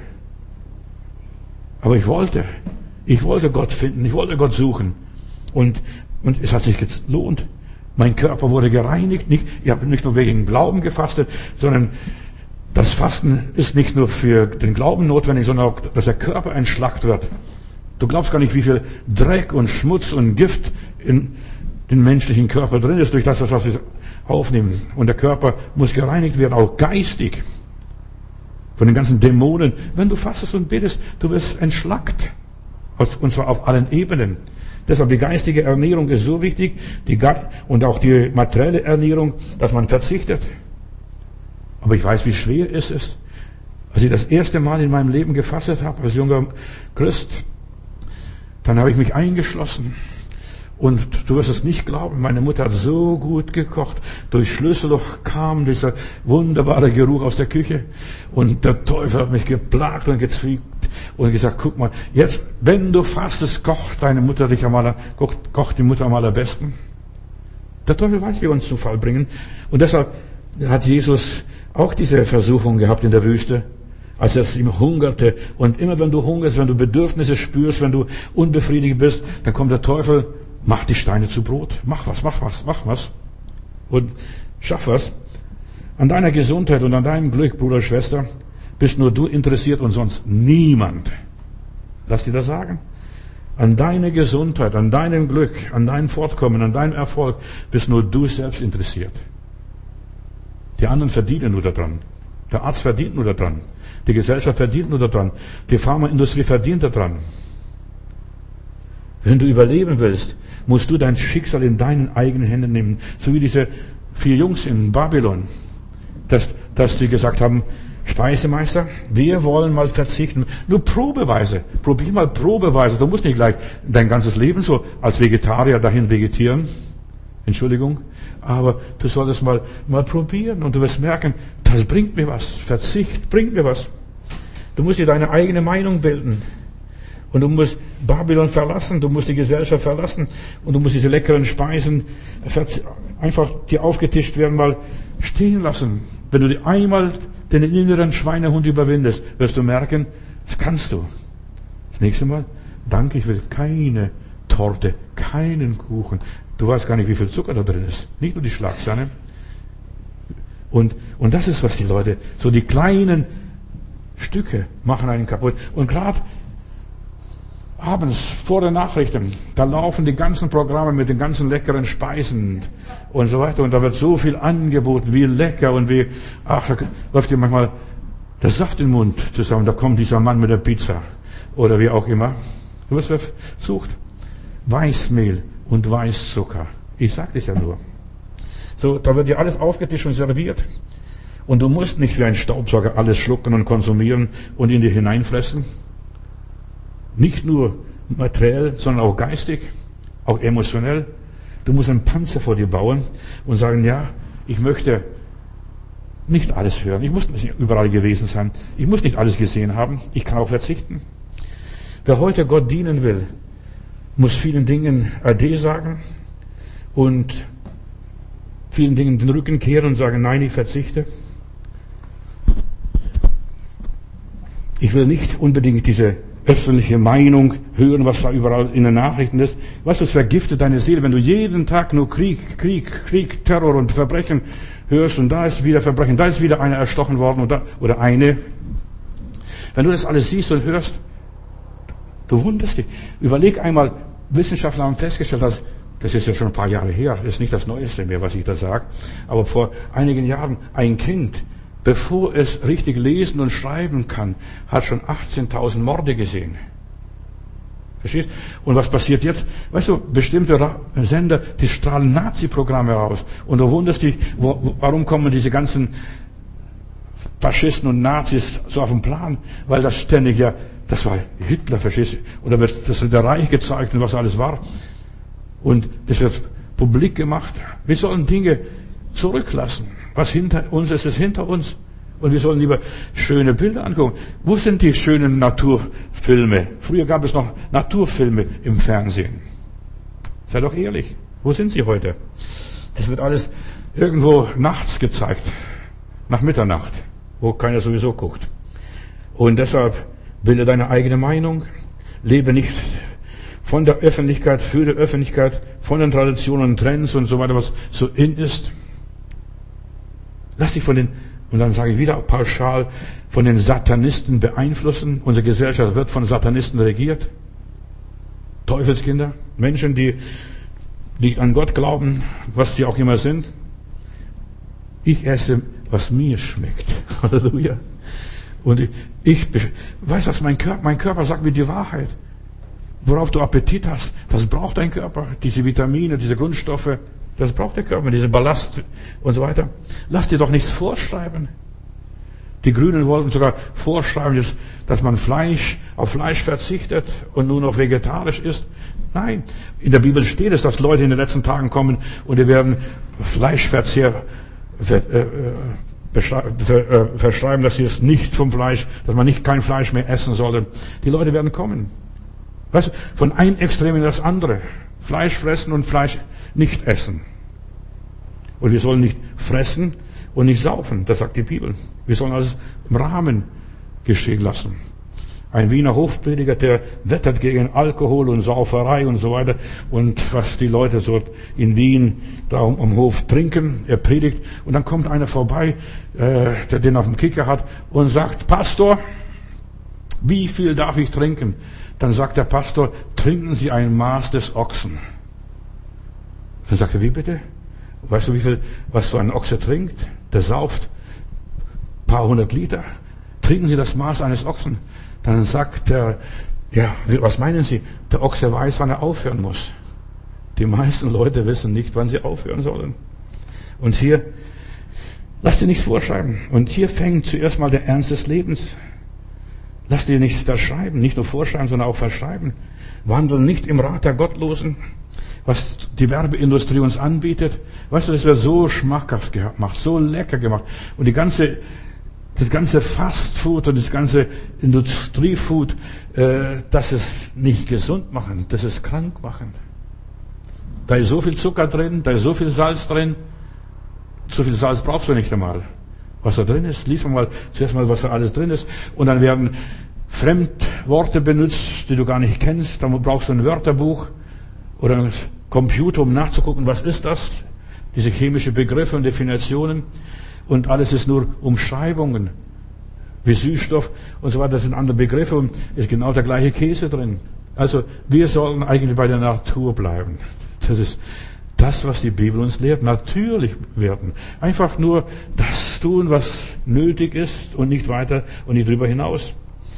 Aber ich wollte. Ich wollte Gott finden. Ich wollte Gott suchen. Und, und es hat sich gelohnt. Mein Körper wurde gereinigt. Nicht, ich habe nicht nur wegen Glauben gefastet, sondern das Fasten ist nicht nur für den Glauben notwendig, sondern auch, dass der Körper entschlackt wird. Du glaubst gar nicht, wie viel Dreck und Schmutz und Gift in den menschlichen Körper drin ist, durch das, was wir aufnehmen. Und der Körper muss gereinigt werden, auch geistig. Von den ganzen Dämonen. Wenn du fastest und betest, du wirst entschlackt. Und zwar auf allen Ebenen. Deshalb die geistige Ernährung ist so wichtig, die Ge- und auch die materielle Ernährung, dass man verzichtet. Aber ich weiß, wie schwer es ist. Als ich das erste Mal in meinem Leben gefastet habe, als junger Christ, dann habe ich mich eingeschlossen. Und du wirst es nicht glauben, meine Mutter hat so gut gekocht. Durch Schlüsselloch kam dieser wunderbare Geruch aus der Küche. Und der Teufel hat mich geplagt und gezwickt und gesagt, guck mal, jetzt, wenn du fastest, kocht deine Mutter dich am aller, kocht, kocht die Mutter am allerbesten. Der Teufel weiß, wie wir uns zu Fall bringen. Und deshalb hat Jesus auch diese Versuchung gehabt in der Wüste, als er es ihm hungerte. Und immer wenn du hungerst, wenn du Bedürfnisse spürst, wenn du unbefriedigt bist, dann kommt der Teufel, mach die Steine zu Brot. Mach was, mach was, mach was. Und schaff was. An deiner Gesundheit und an deinem Glück, Bruder, Schwester, bist nur du interessiert und sonst niemand. Lass dir das sagen. An deine Gesundheit, an deinem Glück, an dein Fortkommen, an deinem Erfolg bist nur du selbst interessiert. Die anderen verdienen nur daran. Der Arzt verdient nur daran. Die Gesellschaft verdient nur daran. Die Pharmaindustrie verdient daran. Wenn du überleben willst, musst du dein Schicksal in deinen eigenen Händen nehmen. So wie diese vier Jungs in Babylon, dass, dass die gesagt haben, Speisemeister, wir wollen mal verzichten. Nur probeweise. Probier mal probeweise. Du musst nicht gleich dein ganzes Leben so als Vegetarier dahin vegetieren. Entschuldigung. Aber du solltest mal, mal probieren und du wirst merken, das bringt mir was. Verzicht bringt mir was. Du musst dir deine eigene Meinung bilden. Und du musst Babylon verlassen, du musst die Gesellschaft verlassen und du musst diese leckeren Speisen einfach dir aufgetischt werden, mal stehen lassen. Wenn du einmal den inneren Schweinehund überwindest, wirst du merken, das kannst du. Das nächste Mal, danke, ich will keine Torte, keinen Kuchen. Du weißt gar nicht, wie viel Zucker da drin ist. Nicht nur die Schlagsahne. Und, und das ist, was die Leute, so die kleinen Stücke machen einen kaputt. Und gerade abends vor den Nachrichten, da laufen die ganzen Programme mit den ganzen leckeren Speisen und so weiter. Und da wird so viel angeboten, wie lecker und wie, ach, da läuft dir manchmal der Saft im Mund zusammen. Da kommt dieser Mann mit der Pizza oder wie auch immer. Du wirst versucht. Weißmehl und Weißzucker. Ich sag das ja nur. So, da wird dir alles aufgetischt und serviert. Und du musst nicht wie ein Staubsauger alles schlucken und konsumieren und in dir hineinfressen. Nicht nur materiell, sondern auch geistig, auch emotionell. Du musst einen Panzer vor dir bauen und sagen, ja, ich möchte nicht alles hören. Ich muss nicht überall gewesen sein. Ich muss nicht alles gesehen haben. Ich kann auch verzichten. Wer heute Gott dienen will, muss vielen Dingen Ade sagen und vielen Dingen den Rücken kehren und sagen, nein, ich verzichte. Ich will nicht unbedingt diese öffentliche Meinung hören, was da überall in den Nachrichten ist. Weißt du, es vergiftet deine Seele, wenn du jeden Tag nur Krieg, Krieg, Krieg, Terror und Verbrechen hörst und da ist wieder Verbrechen, da ist wieder einer erstochen worden oder, oder eine. Wenn du das alles siehst und hörst, du wunderst dich. Überleg einmal, Wissenschaftler haben festgestellt, dass, das ist ja schon ein paar Jahre her, das ist nicht das Neueste mehr, was ich da sage, aber vor einigen Jahren ein Kind, bevor es richtig lesen und schreiben kann, hat schon achtzehntausend Morde gesehen. Verstehst? Und was passiert jetzt? Weißt du, bestimmte Ra- Sender, die strahlen Nazi-Programme raus. Und du wunderst dich, wo, wo, warum kommen diese ganzen Faschisten und Nazis so auf den Plan? Weil das ständig ja, das war Hitler, verstehst du? Oder wird das Dritte Reich gezeigt und was alles war. Und das wird publik gemacht. Wir sollen Dinge zurücklassen. Was hinter uns ist, ist hinter uns. Und wir sollen lieber schöne Bilder angucken. Wo sind die schönen Naturfilme? Früher gab es noch Naturfilme im Fernsehen. Sei doch ehrlich. Wo sind sie heute? Das wird alles irgendwo nachts gezeigt. Nach Mitternacht. Wo keiner sowieso guckt. Und deshalb bilde deine eigene Meinung. Lebe nicht von der Öffentlichkeit, für die Öffentlichkeit, von den Traditionen, Trends und so weiter, was so in ist. Lass dich von den, und dann sage ich wieder pauschal, von den Satanisten beeinflussen. Unsere Gesellschaft wird von Satanisten regiert. Teufelskinder, Menschen, die nicht an Gott glauben, was sie auch immer sind. Ich esse, was mir schmeckt. Halleluja. Und ich, ich weiß, was mein Körper, mein Körper sagt mir die Wahrheit. Worauf du Appetit hast, das braucht dein Körper. Diese Vitamine, diese Grundstoffe, das braucht der Körper, diese Ballast und so weiter. Lass dir doch nichts vorschreiben. Die Grünen wollten sogar vorschreiben, dass man Fleisch, auf Fleisch verzichtet und nur noch vegetarisch isst. Nein, in der Bibel steht es, dass Leute in den letzten Tagen kommen und die werden Fleischverzehr verschreiben, dass sie es nicht vom Fleisch, dass man nicht kein Fleisch mehr essen sollte. Die Leute werden kommen. Weißt du, von einem Extrem in das andere. Fleisch fressen und Fleisch nicht essen. Und wir sollen nicht fressen und nicht saufen, das sagt die Bibel. Wir sollen alles im Rahmen geschehen lassen. Ein Wiener Hofprediger, der wettert gegen Alkohol und Sauferei und so weiter und was die Leute so in Wien da am Hof trinken. Er predigt und dann kommt einer vorbei, äh, der den auf dem Kicker hat und sagt, Pastor, wie viel darf ich trinken? Dann sagt der Pastor, trinken Sie ein Maß des Ochsen. Dann sagt er, wie bitte? Weißt du, wie viel, was so ein Ochse trinkt? Der sauft ein paar hundert Liter. Trinken Sie das Maß eines Ochsen. Dann sagt er, ja, was meinen Sie? Der Ochse weiß, wann er aufhören muss. Die meisten Leute wissen nicht, wann sie aufhören sollen. Und hier, lass dir nichts vorschreiben. Und hier fängt zuerst mal der Ernst des Lebens. Lass dir nichts verschreiben, nicht nur vorschreiben, sondern auch verschreiben. Wandel nicht im Rat der Gottlosen, was die Werbeindustrie uns anbietet. Weißt du, das wird so schmackhaft gemacht, so lecker gemacht. Und die ganze, das ganze Fastfood und das ganze Industriefood, äh, das ist nicht gesund machen, das ist krank machen. Da ist so viel Zucker drin, da ist so viel Salz drin. So viel Salz brauchst du nicht einmal. Was da drin ist, lies mal zuerst mal, was da alles drin ist. Und dann werden Fremdworte benutzt, die du gar nicht kennst. Dann brauchst du ein Wörterbuch oder ein Computer, um nachzugucken, was ist das? Diese chemische Begriffe und Definitionen. Und alles ist nur Umschreibungen. Wie Süßstoff und so weiter, das sind andere Begriffe und ist genau der gleiche Käse drin. Also wir sollen eigentlich bei der Natur bleiben. Das ist das, was die Bibel uns lehrt, natürlich werden. Einfach nur das tun, was nötig ist und nicht weiter und nicht drüber hinaus.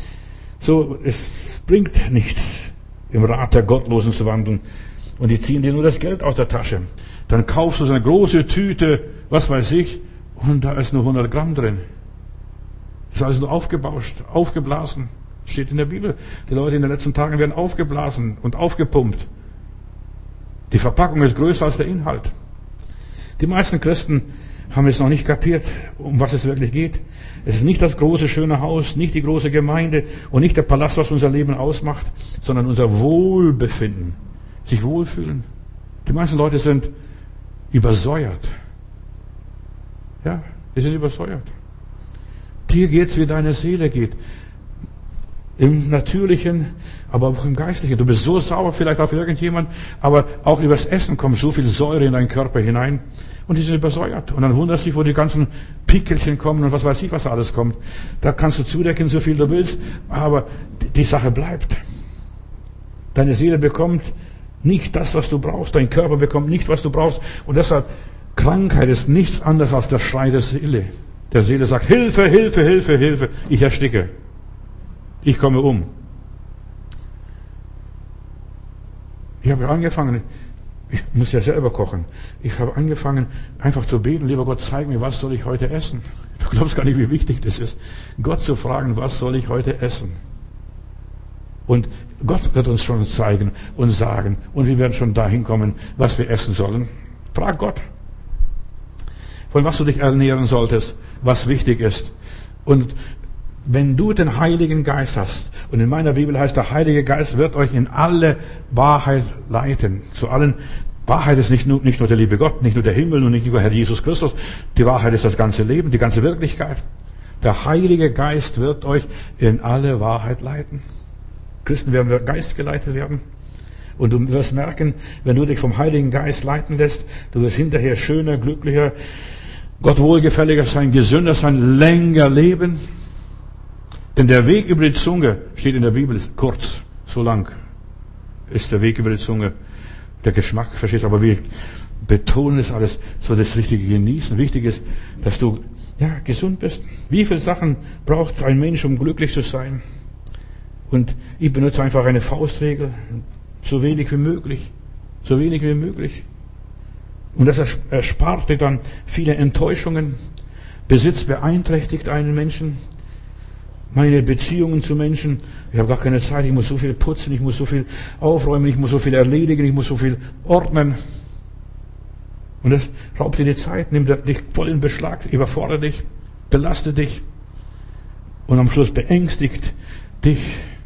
So, es bringt nichts, im Rat der Gottlosen zu wandeln. Und die ziehen dir nur das Geld aus der Tasche. Dann kaufst du so eine große Tüte, was weiß ich, und da ist nur hundert Gramm drin. Das ist alles nur aufgebauscht, aufgeblasen. Steht in der Bibel. Die Leute in den letzten Tagen werden aufgeblasen und aufgepumpt. Die Verpackung ist größer als der Inhalt. Die meisten Christen haben es noch nicht kapiert, um was es wirklich geht. Es ist nicht das große, schöne Haus, nicht die große Gemeinde und nicht der Palast, was unser Leben ausmacht, sondern unser Wohlbefinden, sich wohlfühlen. Die meisten Leute sind übersäuert. Ja, die sind übersäuert. Dir geht's, wie deine Seele geht. Im Natürlichen, aber auch im Geistlichen. Du bist so sauer vielleicht auf irgendjemand, aber auch übers Essen kommt so viel Säure in deinen Körper hinein und die sind übersäuert. Und dann wunderst du dich, wo die ganzen Pickelchen kommen und was weiß ich, was alles kommt. Da kannst du zudecken, so viel du willst, aber die Sache bleibt. Deine Seele bekommt nicht das, was du brauchst. Dein Körper bekommt nicht, was du brauchst. Und deshalb, Krankheit ist nichts anderes als der Schrei der Seele. Der Seele sagt, Hilfe, Hilfe, Hilfe, Hilfe, ich ersticke. Ich komme um. Ich habe angefangen, ich muss ja selber kochen. Ich habe angefangen, einfach zu beten, lieber Gott, zeig mir, was soll ich heute essen? Du glaubst gar nicht, wie wichtig das ist, Gott zu fragen, was soll ich heute essen? Und Gott wird uns schon zeigen und sagen, und wir werden schon dahin kommen, was wir essen sollen. Frag Gott, von was du dich ernähren solltest, was wichtig ist. Und wenn du den Heiligen Geist hast, und in meiner Bibel heißt, der Heilige Geist wird euch in alle Wahrheit leiten. Zu allen Wahrheit ist nicht nur, nicht nur der liebe Gott, nicht nur der Himmel und nicht nur Herr Jesus Christus. Die Wahrheit ist das ganze Leben, die ganze Wirklichkeit. Der Heilige Geist wird euch in alle Wahrheit leiten. Christen werden geistgeleitet werden. Und du wirst merken, wenn du dich vom Heiligen Geist leiten lässt, du wirst hinterher schöner, glücklicher, Gott wohlgefälliger sein, gesünder sein, länger leben. Denn der Weg über die Zunge, steht in der Bibel, ist kurz, so lang ist der Weg über die Zunge. Der Geschmack, verstehst du, aber wir betonen es alles, so das richtige Genießen. Wichtig ist, dass du, ja, gesund bist. Wie viele Sachen braucht ein Mensch, um glücklich zu sein? Und ich benutze einfach eine Faustregel, so wenig wie möglich, so wenig wie möglich. Und das erspart dir dann viele Enttäuschungen. Besitz beeinträchtigt einen Menschen. Meine Beziehungen zu Menschen, ich habe gar keine Zeit, ich muss so viel putzen, ich muss so viel aufräumen, ich muss so viel erledigen, ich muss so viel ordnen. Und das raubt dir die Zeit, nimmt dich voll in Beschlag, überfordert dich, belastet dich und am Schluss beängstigt dich.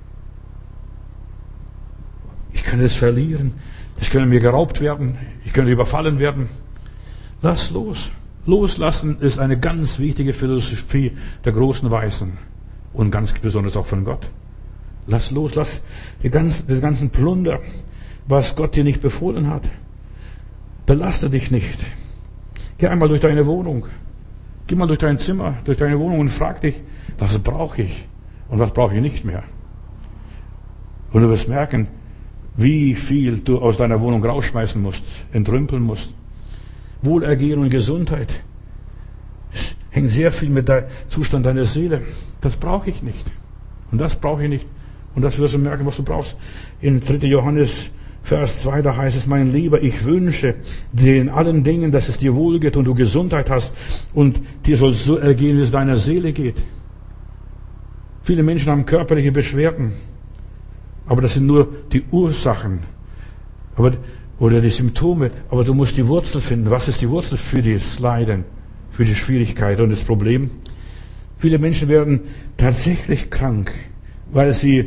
Ich könnte es verlieren, es könnte mir geraubt werden, ich könnte überfallen werden. Lass los. Loslassen ist eine ganz wichtige Philosophie der großen Weisen. Und ganz besonders auch von Gott. Lass los, lass die ganzen, den ganzen Plunder, was Gott dir nicht befohlen hat. Belaste dich nicht. Geh einmal durch deine Wohnung. Geh mal durch dein Zimmer, durch deine Wohnung und frag dich, was brauche ich und was brauche ich nicht mehr. Und du wirst merken, wie viel du aus deiner Wohnung rausschmeißen musst, entrümpeln musst. Wohlergehen und Gesundheit hängt sehr viel mit dem Zustand deiner Seele. Das brauche ich nicht. Und das brauche ich nicht. Und das wirst du merken, was du brauchst. In dritter Johannes, Vers zwei, da heißt es, mein Lieber, ich wünsche dir in allen Dingen, dass es dir wohlgeht und du Gesundheit hast und dir soll so ergehen, wie es deiner Seele geht. Viele Menschen haben körperliche Beschwerden, aber das sind nur die Ursachen aber, oder die Symptome. Aber du musst die Wurzel finden. Was ist die Wurzel für das Leiden, für die Schwierigkeit und das Problem? Viele Menschen werden tatsächlich krank, weil sie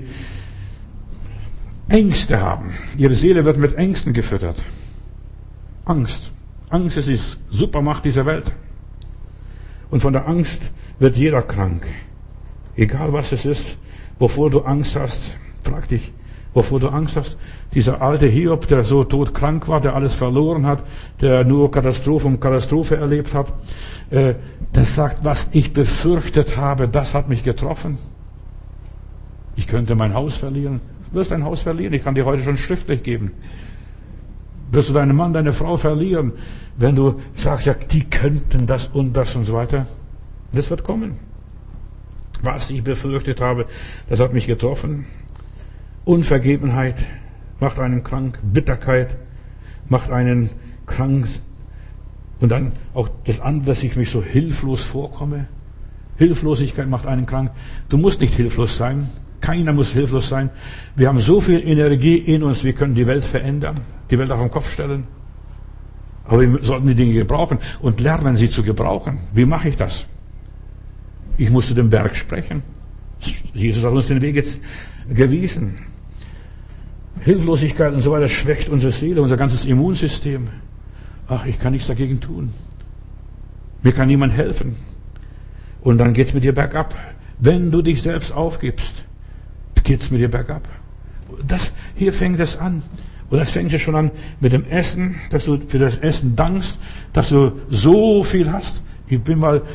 Ängste haben. Ihre Seele wird mit Ängsten gefüttert. Angst. Angst ist die Supermacht dieser Welt. Und von der Angst wird jeder krank. Egal was es ist, wovor du Angst hast, frag dich, wovor du Angst hast. Dieser alte Hiob, der so todkrank war, der alles verloren hat, der nur Katastrophe um Katastrophe erlebt hat, äh, der sagt, was ich befürchtet habe, das hat mich getroffen. Ich könnte mein Haus verlieren. Du wirst dein Haus verlieren. Ich kann dir heute schon schriftlich geben. Wirst du deinen Mann, deine Frau verlieren, wenn du sagst, ja, die könnten das und das und so weiter. Das wird kommen. Was ich befürchtet habe, das hat mich getroffen. Unvergebenheit macht einen krank. Bitterkeit macht einen krank. Und dann auch das andere, dass ich mich so hilflos vorkomme. Hilflosigkeit macht einen krank. Du musst nicht hilflos sein. Keiner muss hilflos sein. Wir haben so viel Energie in uns, wir können die Welt verändern, die Welt auf den Kopf stellen. Aber wir sollten die Dinge gebrauchen und lernen, sie zu gebrauchen. Wie mache ich das? Ich muss zu dem Berg sprechen. Jesus hat uns den Weg jetzt gewiesen. Hilflosigkeit und so weiter schwächt unsere Seele, unser ganzes Immunsystem. Ach, ich kann nichts dagegen tun. Mir kann niemand helfen. Und dann geht's mit dir bergab. Wenn du dich selbst aufgibst, geht's mit dir bergab. Das, hier fängt es an. Und das fängt ja schon an mit dem Essen, dass du für das Essen dankst, dass du so viel hast. Ich bin mal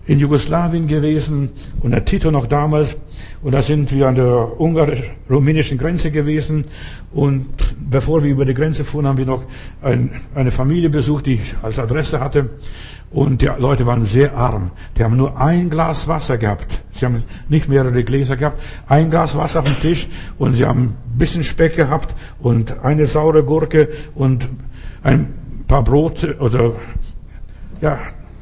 in Jugoslawien gewesen und der Tito noch damals. Und da sind wir an der ungarisch-rumänischen Grenze gewesen. Und bevor wir über die Grenze fuhren, haben wir noch ein, eine Familie besucht, die ich als Adresse hatte. Und die Leute waren sehr arm. Die haben nur ein Glas Wasser gehabt. Sie haben nicht mehrere Gläser gehabt. Ein Glas Wasser auf dem Tisch und sie haben ein bisschen Speck gehabt und eine saure Gurke und ein paar Brote oder, ja,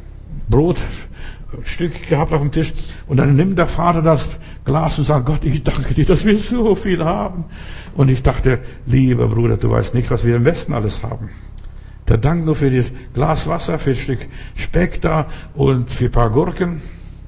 Brotstück gehabt auf dem Tisch. Und dann nimmt der Vater das Glas und sagt, Gott, ich danke dir, dass wir so viel haben. Und ich dachte, lieber Bruder, du weißt nicht, was wir im Westen alles haben. Der Dank nur für das Glas Wasser, für ein Stück Speck da und für ein paar Gurken.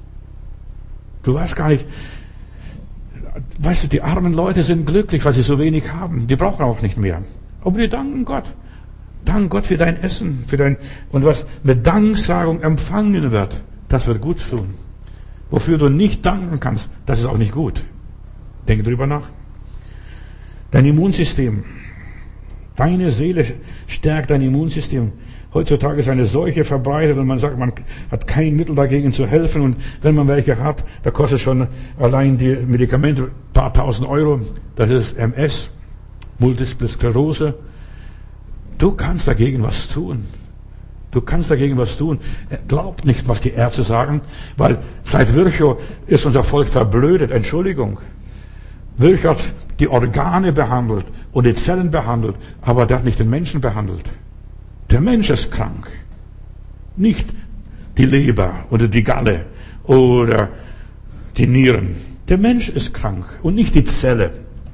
Du weißt gar nicht, weißt du, die armen Leute sind glücklich, weil sie so wenig haben. Die brauchen auch nicht mehr. Aber wir danken Gott. Dank Gott für dein Essen, für dein, und was mit Danksagung empfangen wird, das wird gut tun. Wofür du nicht danken kannst, das ist auch nicht gut. Denke drüber nach. Dein Immunsystem. Deine Seele stärkt dein Immunsystem. Heutzutage ist eine Seuche verbreitet und man sagt, man hat kein Mittel dagegen zu helfen. Und wenn man welche hat, da kostet schon allein die Medikamente ein paar tausend Euro. Das ist M S, Multiple Sklerose. Du kannst dagegen was tun. Du kannst dagegen was tun. Glaub nicht, was die Ärzte sagen, weil seit Virchow ist unser Volk verblödet. Entschuldigung. Virchow hat die Organe behandelt und die Zellen behandelt, aber der hat nicht den Menschen behandelt. Der Mensch ist krank. Nicht die Leber oder die Galle oder die Nieren. Der Mensch ist krank und nicht die Zelle.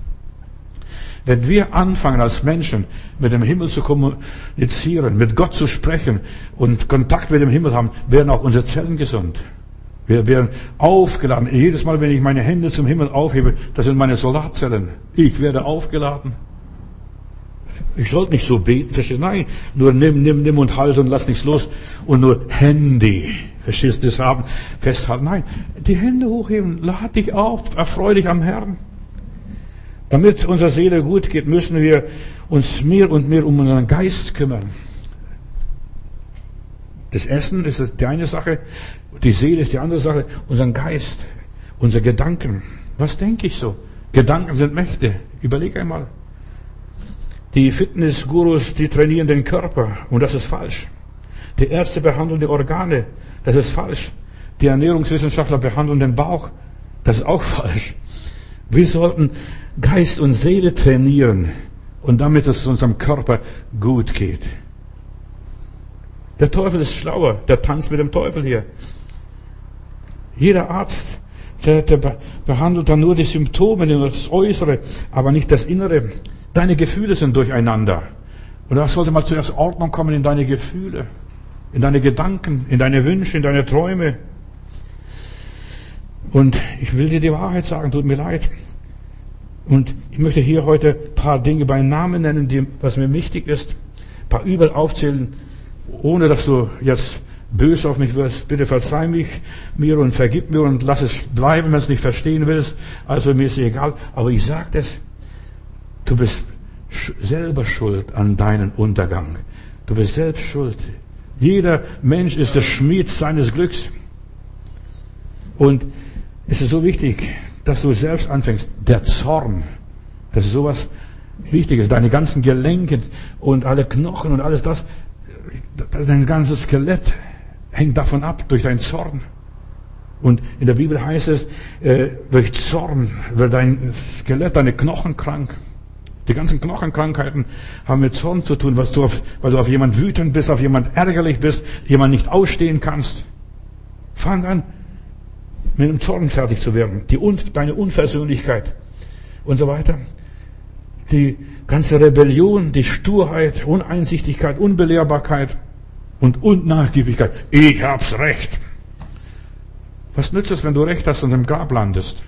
Wenn wir anfangen als Menschen mit dem Himmel zu kommunizieren, mit Gott zu sprechen und Kontakt mit dem Himmel haben, werden auch unsere Zellen gesund. Wir werden aufgeladen. Jedes Mal, wenn ich meine Hände zum Himmel aufhebe, das sind meine Solarzellen. Ich werde aufgeladen. Ich sollte nicht so beten, verstehst du? Nein, nur nimm, nimm, nimm und halt und lass nichts los. Und nur Handy, verstehst du, das haben, festhalten. Nein, die Hände hochheben, lad dich auf, erfreu dich am Herrn. Damit unserer Seele gut geht, müssen wir uns mehr und mehr um unseren Geist kümmern. Das Essen ist die eine Sache, die Seele ist die andere Sache, unseren Geist, unsere Gedanken. Was denke ich so? Gedanken sind Mächte. Überleg einmal. Die Fitnessgurus, die trainieren den Körper und das ist falsch. Die Ärzte behandeln die Organe, das ist falsch. Die Ernährungswissenschaftler behandeln den Bauch, das ist auch falsch. Wir sollten Geist und Seele trainieren und damit es unserem Körper gut geht. Der Teufel ist schlauer, der tanzt mit dem Teufel hier. Jeder Arzt, der, der behandelt dann nur die Symptome, das Äußere, aber nicht das Innere. Deine Gefühle sind durcheinander. Und da sollte mal zuerst Ordnung kommen in deine Gefühle, in deine Gedanken, in deine Wünsche, in deine Träume. Und ich will dir die Wahrheit sagen, tut mir leid. Und ich möchte hier heute ein paar Dinge bei Namen nennen, die, was mir wichtig ist. Ein paar Übel aufzählen, ohne dass du jetzt böse auf mich wirst. Bitte verzeih mich mir und vergib mir und lass es bleiben, wenn du es nicht verstehen willst. Also mir ist egal. Aber ich sage das, du bist selber schuld an deinem Untergang. Du bist selbst schuld. Jeder Mensch ist der Schmied seines Glücks. Und es ist so wichtig, dass du selbst anfängst. Der Zorn, das ist sowas Wichtiges. Deine ganzen Gelenke und alle Knochen und alles das, dein ganzes Skelett hängt davon ab, durch deinen Zorn. Und in der Bibel heißt es, äh, durch Zorn wird dein Skelett, deine Knochen krank. Die ganzen Knochenkrankheiten haben mit Zorn zu tun, was du auf, weil du auf jemand wütend bist, auf jemand ärgerlich bist, jemand nicht ausstehen kannst. Fang an, mit dem Zorn fertig zu werden. Die, deine Unversöhnlichkeit und so weiter. Die ganze Rebellion, die Sturheit, Uneinsichtigkeit, Unbelehrbarkeit und Unnachgiebigkeit. Ich hab's Recht. Was nützt es, wenn du Recht hast und im Grab landest?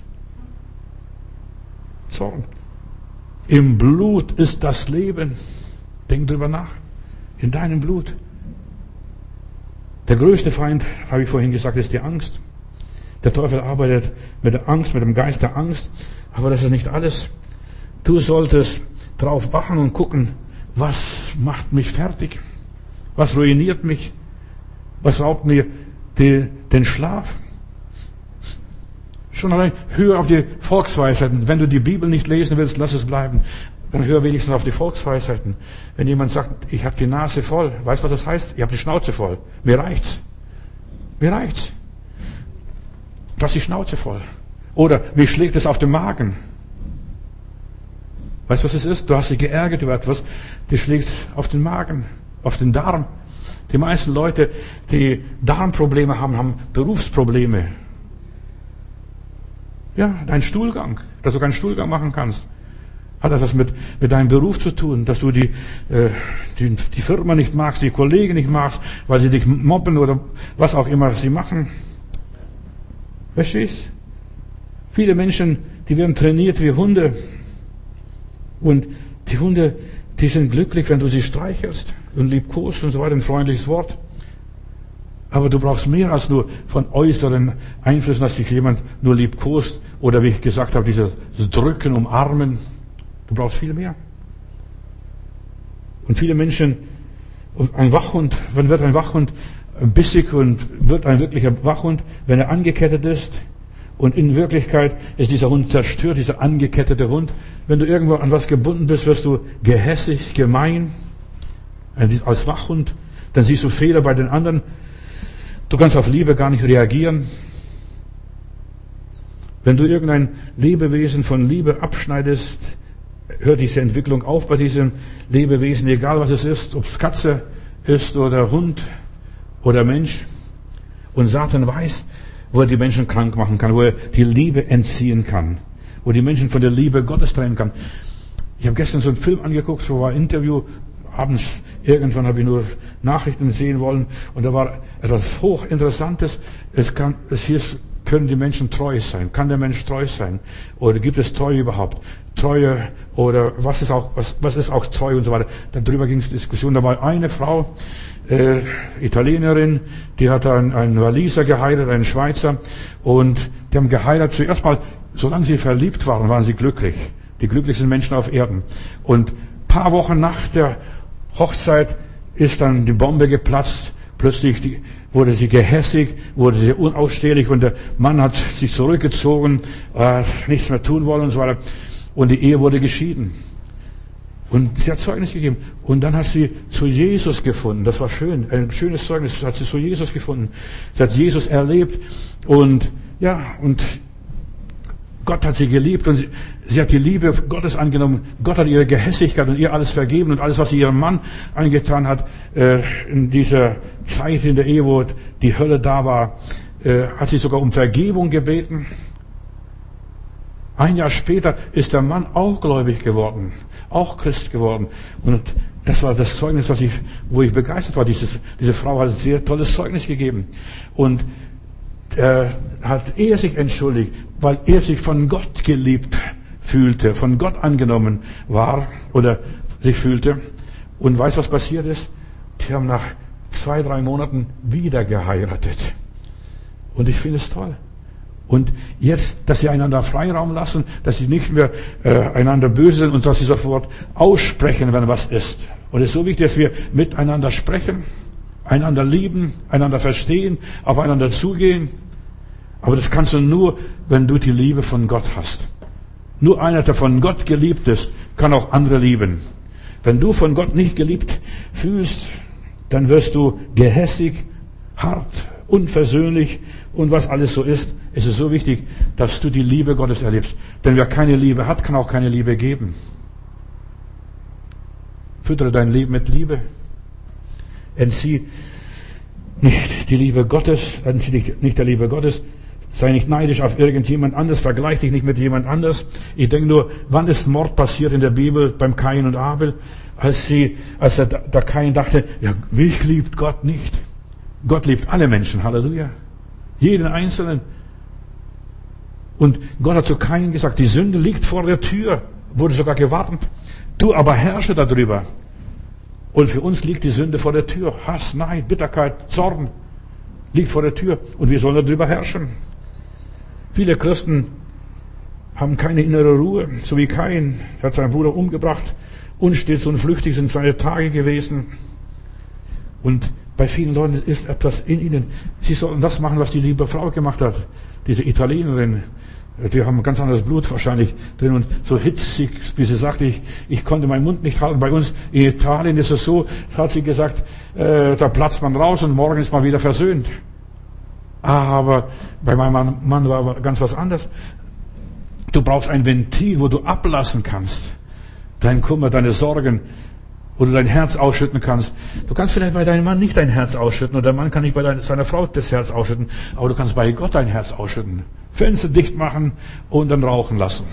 Zorn. Im Blut ist das Leben. Denk drüber nach. In deinem Blut. Der größte Feind, habe ich vorhin gesagt, ist die Angst. Der Teufel arbeitet mit der Angst, mit dem Geist der Angst. Aber das ist nicht alles. Du solltest drauf wachen und gucken, was macht mich fertig? Was ruiniert mich? Was raubt mir die, den Schlaf. Schon allein hör auf die Volksweisheiten. Wenn du die Bibel nicht lesen willst, lass es bleiben. Dann hör wenigstens auf die Volksweisheiten. Wenn jemand sagt, ich habe die Nase voll, weißt du, was das heißt? Ich habe die Schnauze voll. Mir reicht's. Mir reicht's. Du hast die Schnauze voll. Oder wie schlägt es auf den Magen? Weißt du, was es ist? Du hast dich geärgert über etwas. Du schlägst auf den Magen, auf den Darm. Die meisten Leute, die Darmprobleme haben, haben Berufsprobleme. Ja, dein Stuhlgang, dass du keinen Stuhlgang machen kannst, hat etwas mit, mit deinem Beruf zu tun, dass du die, äh, die, die Firma nicht magst, die Kollegen nicht magst, weil sie dich mobben oder was auch immer sie machen. Verstehst? Viele Menschen, die werden trainiert wie Hunde. Und die Hunde, die sind glücklich, wenn du sie streichelst und liebkost und so weiter, ein freundliches Wort. Aber du brauchst mehr als nur von äußeren Einflüssen, dass dich jemand nur liebkost oder wie ich gesagt habe, dieses Drücken, Umarmen. Du brauchst viel mehr. Und viele Menschen, ein Wachhund, wann wird ein Wachhund bissig und wird ein wirklicher Wachhund, wenn er angekettet ist? Und in Wirklichkeit ist dieser Hund zerstört, dieser angekettete Hund. Wenn du irgendwo an was gebunden bist, wirst du gehässig, gemein, als Wachhund. Dann siehst du Fehler bei den anderen. Du kannst auf Liebe gar nicht reagieren. Wenn du irgendein Lebewesen von Liebe abschneidest, hört diese Entwicklung auf bei diesem Lebewesen, egal was es ist, ob es Katze ist oder Hund oder Mensch. Und Satan weiß, wo er die Menschen krank machen kann, wo er die Liebe entziehen kann, wo die Menschen von der Liebe Gottes trennen kann. Ich habe gestern so einen Film angeguckt, so war ein Interview, abends irgendwann habe ich nur Nachrichten sehen wollen und da war etwas hochinteressantes. Es kann, es hieß, können die Menschen treu sein? Kann der Mensch treu sein? Oder gibt es Treue überhaupt? Treue oder was ist auch, was, was ist auch Treue und so weiter. Darüber ging es Diskussion. Da war eine Frau, äh, Italienerin, die hat einen, einen Waliser geheiratet, einen Schweizer und die haben geheiratet. Zuerst mal, solange sie verliebt waren, waren sie glücklich. Die glücklichsten Menschen auf Erden. Und paar Wochen nach der Hochzeit ist dann die Bombe geplatzt. Plötzlich die, wurde sie gehässig, wurde sie unausstehlich und der Mann hat sich zurückgezogen, äh, nichts mehr tun wollen und so weiter. Und die Ehe wurde geschieden. Und sie hat Zeugnis gegeben. Und dann hat sie zu Jesus gefunden. Das war schön, ein schönes Zeugnis. Hat sie zu Jesus gefunden. Sie hat Jesus erlebt und ja, und Gott hat sie geliebt und sie, sie hat die Liebe Gottes angenommen. Gott hat ihre Gehässigkeit und ihr alles vergeben und alles, was sie ihrem Mann angetan hat, äh, in dieser Zeit in der Ehe, wo die Hölle da war, äh, hat sie sogar um Vergebung gebeten. Ein Jahr später ist der Mann auch gläubig geworden, auch Christ geworden. Und das war das Zeugnis, was ich, wo ich begeistert war. Dieses, diese Frau hat ein sehr tolles Zeugnis gegeben. Und er hat er sich entschuldigt, weil er sich von Gott geliebt fühlte, von Gott angenommen war oder sich fühlte. Und weiß, was passiert ist? Die haben nach zwei, drei Monaten wieder geheiratet. Und ich finde es toll. Und jetzt, dass sie einander Freiraum lassen, dass sie nicht mehr äh, einander böse sind und dass sie sofort aussprechen, wenn was ist. Und es ist so wichtig, dass wir miteinander sprechen, einander lieben, einander verstehen, aufeinander zugehen. Aber das kannst du nur, wenn du die Liebe von Gott hast. Nur einer, der von Gott geliebt ist, kann auch andere lieben. Wenn du von Gott nicht geliebt fühlst, dann wirst du gehässig, hart, unversöhnlich und was alles so ist. Es ist so wichtig, dass du die Liebe Gottes erlebst. Denn wer keine Liebe hat, kann auch keine Liebe geben. Füttere dein Leben mit Liebe. Entzieh nicht die Liebe Gottes, entzieh dich nicht der Liebe Gottes. Sei nicht neidisch auf irgendjemand anderes, vergleich dich nicht mit jemand anders. Ich denke nur, wann ist Mord passiert in der Bibel beim Kain und Abel? Als sie, als der, der Kain dachte, ja, mich liebt Gott nicht. Gott liebt alle Menschen, Halleluja. Jeden Einzelnen. Und Gott hat zu Kain gesagt, die Sünde liegt vor der Tür, wurde sogar gewarnt. Du aber herrsche darüber. Und für uns liegt die Sünde vor der Tür. Hass, Neid, Bitterkeit, Zorn liegt vor der Tür. Und wir sollen darüber herrschen. Viele Christen haben keine innere Ruhe, so wie Kain. Er hat seinen Bruder umgebracht. Unstets und flüchtig sind seine Tage gewesen. Und Bei vielen Leuten ist etwas in ihnen. Sie sollen das machen, was die liebe Frau gemacht hat. Diese Italienerin. Die haben ein ganz anderes Blut wahrscheinlich drin und so hitzig, wie sie sagte, ich, ich konnte meinen Mund nicht halten. Bei uns in Italien ist es so, hat sie gesagt, äh, da platzt man raus und morgen ist man wieder versöhnt. Aber bei meinem Mann war ganz was anderes. Du brauchst ein Ventil, wo du ablassen kannst. Dein Kummer, deine Sorgen, wo du dein Herz ausschütten kannst. Du kannst vielleicht bei deinem Mann nicht dein Herz ausschütten oder der Mann kann nicht bei deiner, seiner Frau das Herz ausschütten, aber du kannst bei Gott dein Herz ausschütten. Fenster dicht machen und dann rauchen lassen.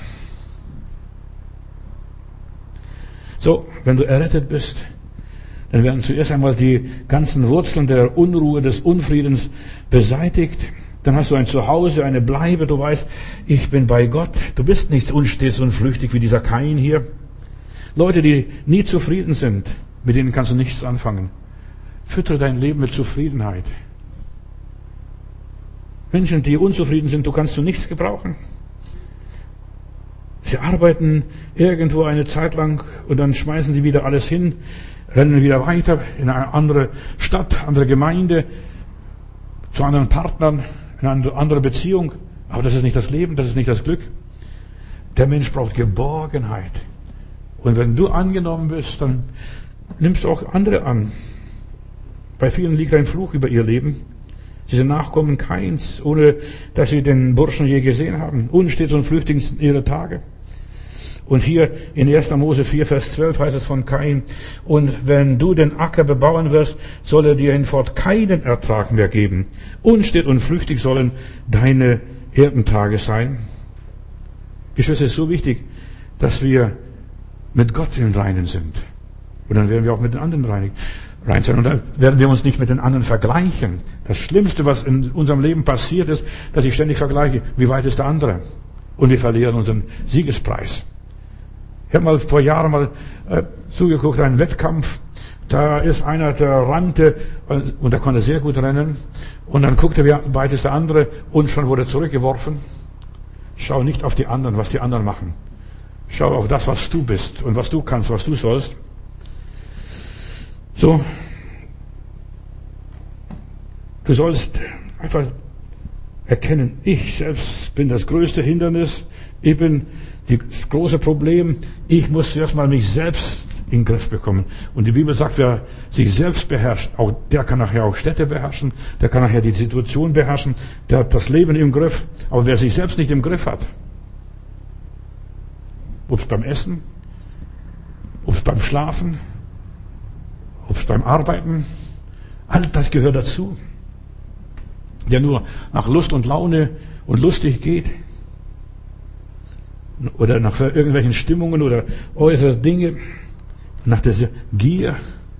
So, wenn du errettet bist, dann werden zuerst einmal die ganzen Wurzeln der Unruhe, des Unfriedens beseitigt. Dann hast du ein Zuhause, eine Bleibe. Du weißt, ich bin bei Gott. Du bist nicht unstets und flüchtig wie dieser Kain hier. Leute, die nie zufrieden sind, mit denen kannst du nichts anfangen. Füttere dein Leben mit Zufriedenheit. Menschen, die unzufrieden sind, du kannst du nichts gebrauchen. Sie arbeiten irgendwo eine Zeit lang und dann schmeißen sie wieder alles hin, rennen wieder weiter in eine andere Stadt, andere Gemeinde, zu anderen Partnern, in eine andere Beziehung. Aber das ist nicht das Leben, das ist nicht das Glück. Der Mensch braucht Geborgenheit. Und wenn du angenommen bist, dann nimmst du auch andere an. Bei vielen liegt ein Fluch über ihr Leben. Sie sind Nachkommen Kains, ohne dass sie den Burschen je gesehen haben. Unstets und flüchtig sind ihre Tage. Und hier in erster Mose vier, Vers zwölf heißt es von Kain, und wenn du den Acker bebauen wirst, soll er dir hinfort keinen Ertrag mehr geben. Unstet und flüchtig sollen deine Erdentage sein. Geschwister, es ist so wichtig, dass wir mit Gott im Reinen sind. Und dann werden wir auch mit den anderen reinig. rein sein. Und dann werden wir uns nicht mit den anderen vergleichen. Das Schlimmste, was in unserem Leben passiert ist, dass ich ständig vergleiche, wie weit ist der andere? Und wir verlieren unseren Siegespreis. Ich habe mal vor Jahren mal äh, zugeguckt, einen Wettkampf. Da ist einer, der rannte und, und der konnte sehr gut rennen. Und dann guckte, wie weit ist der andere und schon wurde zurückgeworfen. Schau nicht auf die anderen, was die anderen machen. Schau auf das, was du bist und was du kannst, was du sollst. So, du sollst einfach erkennen, ich selbst bin das größte Hindernis, ich bin das große Problem, ich muss zuerst mal mich selbst in den Griff bekommen. Und die Bibel sagt, wer sich selbst beherrscht, auch der kann nachher auch Städte beherrschen, der kann nachher die Situation beherrschen, der hat das Leben im Griff. Aber wer sich selbst nicht im Griff hat, ob es beim Essen, ob es beim Schlafen, ob es beim Arbeiten, all das gehört dazu. Der nur nach Lust und Laune und lustig geht oder nach irgendwelchen Stimmungen oder äußere Dinge, nach dieser Gier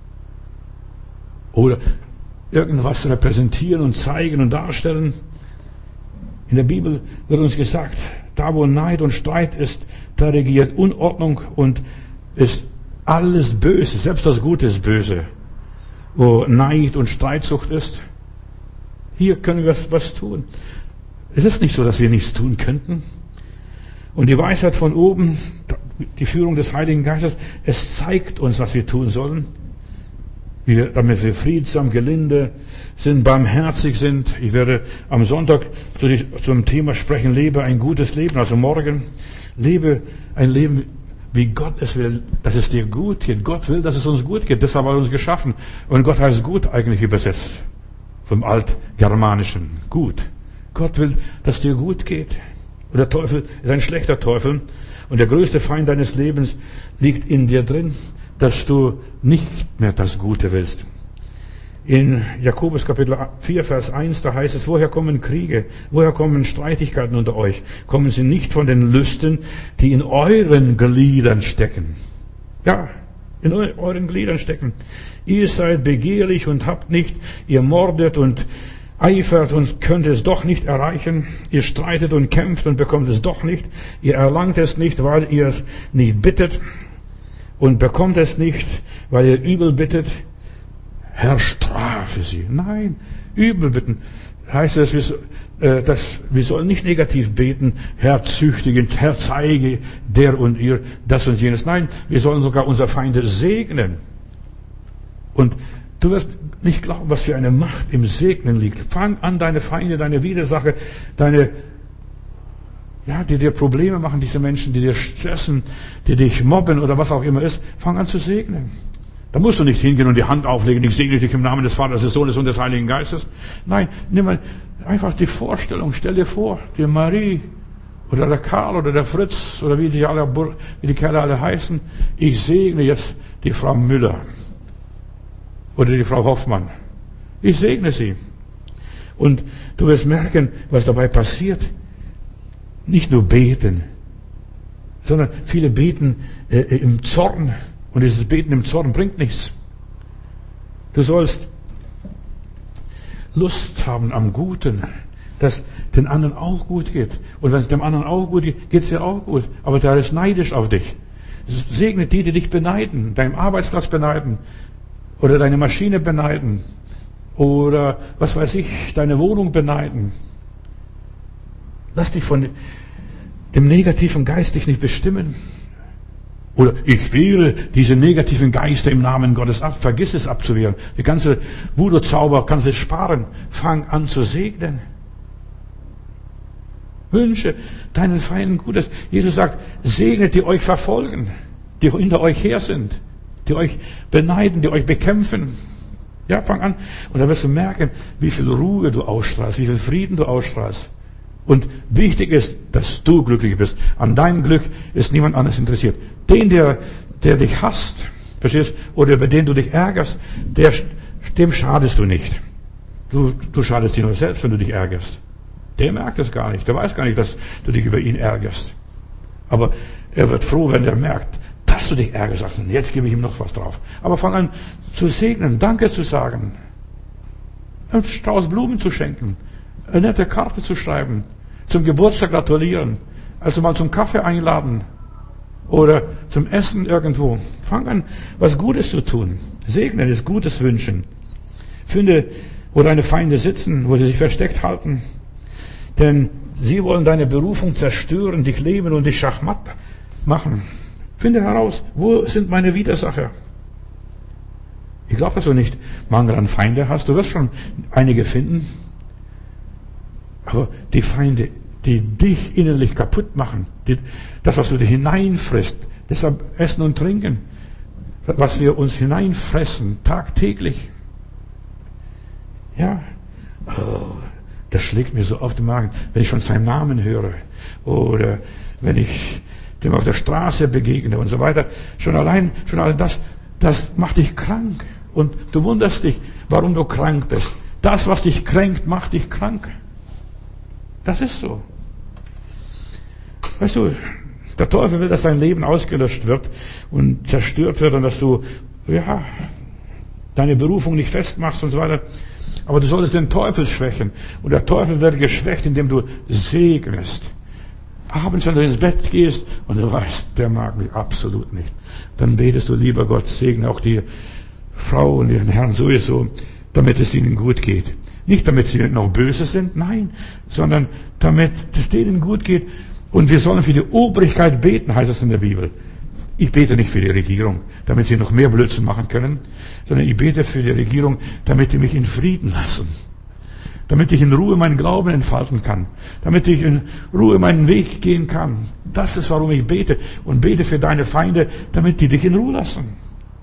oder irgendwas repräsentieren und zeigen und darstellen. In der Bibel wird uns gesagt, da wo Neid und Streit ist, da regiert Unordnung und ist alles böse, selbst das Gute ist böse. Wo Neid und Streitsucht ist, hier können wir was tun. Es ist nicht so, dass wir nichts tun könnten. Und die Weisheit von oben, die Führung des Heiligen Geistes, es zeigt uns, was wir tun sollen. Wie wir, damit wir friedsam, gelinde sind, barmherzig sind. Ich werde am Sonntag zu die, zum Thema sprechen, lebe ein gutes Leben, also morgen. Lebe ein Leben, wie Gott es will, dass es dir gut geht. Gott will, dass es uns gut geht. Deshalb hat er uns geschaffen. Und Gott heißt gut eigentlich übersetzt. Vom Altgermanischen. Gut. Gott will, dass dir gut geht. Und der Teufel ist ein schlechter Teufel. Und der größte Feind deines Lebens liegt in dir drin, dass du nicht mehr das Gute willst. In Jakobus Kapitel vier, Vers eins, da heißt es, woher kommen Kriege? Woher kommen Streitigkeiten unter euch? Kommen sie nicht von den Lüsten, die in euren Gliedern stecken? Ja, in euren Gliedern stecken. Ihr seid begehrlich und habt nicht, ihr mordet und eifert und könnt es doch nicht erreichen. Ihr streitet und kämpft und bekommt es doch nicht. Ihr erlangt es nicht, weil ihr es nicht bittet und bekommt es nicht, weil ihr übel bittet. Herr, strafe sie. Nein, übel bitten. Heißt es, wir, dass wir sollen nicht negativ beten, Herr, züchtige, Herr, zeige der und ihr das und jenes. Nein, wir sollen sogar unsere Feinde segnen. Und Du wirst nicht glauben, was für eine Macht im Segnen liegt. Fang an, deine Feinde, deine Widersacher, deine, ja, die dir Probleme machen, diese Menschen, die dir stressen, die dich mobben oder was auch immer ist, fang an zu segnen. Da musst du nicht hingehen und die Hand auflegen, ich segne dich im Namen des Vaters, des Sohnes und des Heiligen Geistes. Nein, nimm mal einfach die Vorstellung, stell dir vor, die Marie oder der Karl oder der Fritz oder wie die, alle, wie die Kerle alle heißen, ich segne jetzt die Frau Müller oder die Frau Hoffmann. Ich segne sie. Und du wirst merken, was dabei passiert. Nicht nur beten, sondern viele beten äh, im Zorn. Und dieses Beten im Zorn bringt nichts. Du sollst Lust haben am Guten, dass den anderen auch gut geht. Und wenn es dem anderen auch gut geht, geht es dir auch gut. Aber der ist neidisch auf dich. Segne die, die dich beneiden, deinen Arbeitsplatz beneiden oder deine Maschine beneiden oder was weiß ich, deine Wohnung beneiden. Lass dich von dem negativen Geist dich nicht bestimmen. Oder ich wehre diese negativen Geister im Namen Gottes ab. Vergiss es abzuwehren. Die ganze Voodoo-Zauber kannst du sparen. Fang an zu segnen. Wünsche deinen Feinden Gutes. Jesus sagt, segnet, die euch verfolgen, die hinter euch her sind, die euch beneiden, die euch bekämpfen. Ja, fang an. Und dann wirst du merken, wie viel Ruhe du ausstrahlst, wie viel Frieden du ausstrahlst. Und wichtig ist, dass du glücklich bist. An deinem Glück ist niemand anderes interessiert. Den, der, der dich hasst, verstehst, oder über den du dich ärgerst, der, dem schadest du nicht. Du, du schadest dir nur selbst, wenn du dich ärgerst. Der merkt es gar nicht. Der weiß gar nicht, dass du dich über ihn ärgerst. Aber er wird froh, wenn er merkt, dass du dich ärgerst. Sagst, jetzt gebe ich ihm noch was drauf. Aber fang an zu segnen, Danke zu sagen, einen Strauß Blumen zu schenken, eine nette Karte zu schreiben, zum Geburtstag gratulieren, also mal zum Kaffee einladen oder zum Essen irgendwo. Fang an, was Gutes zu tun. Segnen ist Gutes wünschen. Finde, wo deine Feinde sitzen, wo sie sich versteckt halten. Denn sie wollen deine Berufung zerstören, dich leben und dich schachmatt machen. Finde heraus, wo sind meine Widersacher? Ich glaube, dass du nicht Mangel an Feinde hast. Du wirst schon einige finden. Aber die Feinde, die dich innerlich kaputt machen, die, das, was du dir hineinfrisst, deshalb Essen und Trinken, was wir uns hineinfressen, tagtäglich. Ja, oh, das schlägt mir so auf den Magen, wenn ich schon seinen Namen höre oder wenn ich dem auf der Straße begegne und so weiter. Schon allein, schon allein das, das macht dich krank. Und du wunderst dich, warum du krank bist. Das, was dich kränkt, macht dich krank. Das ist so. Weißt du, der Teufel will, dass dein Leben ausgelöscht wird und zerstört wird und dass du, ja, deine Berufung nicht festmachst und so weiter. Aber du solltest den Teufel schwächen. Und der Teufel wird geschwächt, indem du segnest. Abends, wenn du ins Bett gehst und du weißt, der mag mich absolut nicht, dann betest du, lieber Gott, segne auch die Frau und ihren Herrn sowieso, damit es ihnen gut geht. Nicht damit sie noch böse sind, nein, sondern damit es denen gut geht. Und wir sollen für die Obrigkeit beten, heißt es in der Bibel. Ich bete nicht für die Regierung, damit sie noch mehr Blödsinn machen können, sondern ich bete für die Regierung, damit die mich in Frieden lassen. Damit ich in Ruhe meinen Glauben entfalten kann. Damit ich in Ruhe meinen Weg gehen kann. Das ist, warum ich bete. Und bete für deine Feinde, damit die dich in Ruhe lassen.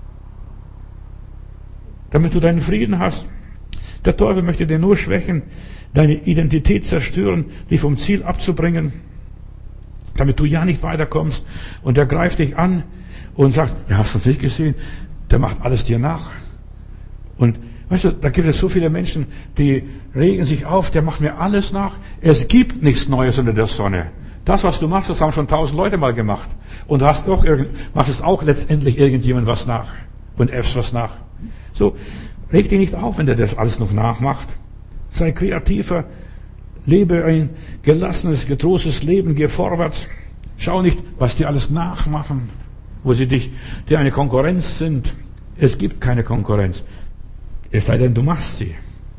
Damit du deinen Frieden hast. Der Teufel möchte dir nur schwächen, deine Identität zerstören, dich vom Ziel abzubringen, damit du ja nicht weiterkommst. Und er greift dich an und sagt, ja, hast du das nicht gesehen? Der macht alles dir nach. Und weißt du, da gibt es so viele Menschen, die regen sich auf, der macht mir alles nach. Es gibt nichts Neues unter der Sonne. Das, was du machst, das haben schon tausend Leute mal gemacht. Und du hast auch irgend, machst es auch letztendlich irgendjemand was nach. Und äffst was nach. So, reg dich nicht auf, wenn der das alles noch nachmacht. Sei kreativer. Lebe ein gelassenes, getrostes Leben. Geh vorwärts. Schau nicht, was die alles nachmachen. Wo sie dich, die eine Konkurrenz sind. Es gibt keine Konkurrenz. Es sei denn, du machst sie.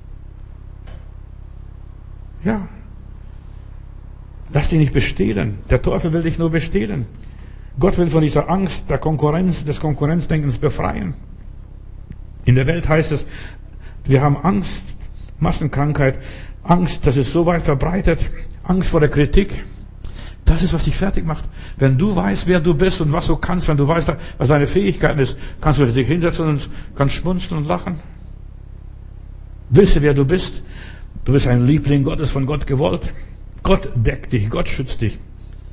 Ja. Lass dich nicht bestehlen. Der Teufel will dich nur bestehlen. Gott will von dieser Angst, der Konkurrenz, des Konkurrenzdenkens befreien. In der Welt heißt es, wir haben Angst, Massenkrankheit, Angst, das ist so weit verbreitet, Angst vor der Kritik. Das ist, was dich fertig macht. Wenn du weißt, wer du bist und was du kannst, wenn du weißt, was deine Fähigkeiten ist, kannst du dich hinsetzen und kannst schmunzeln und lachen. Wisse, wer du bist. Du bist ein Liebling Gottes, von Gott gewollt. Gott deckt dich, Gott schützt dich.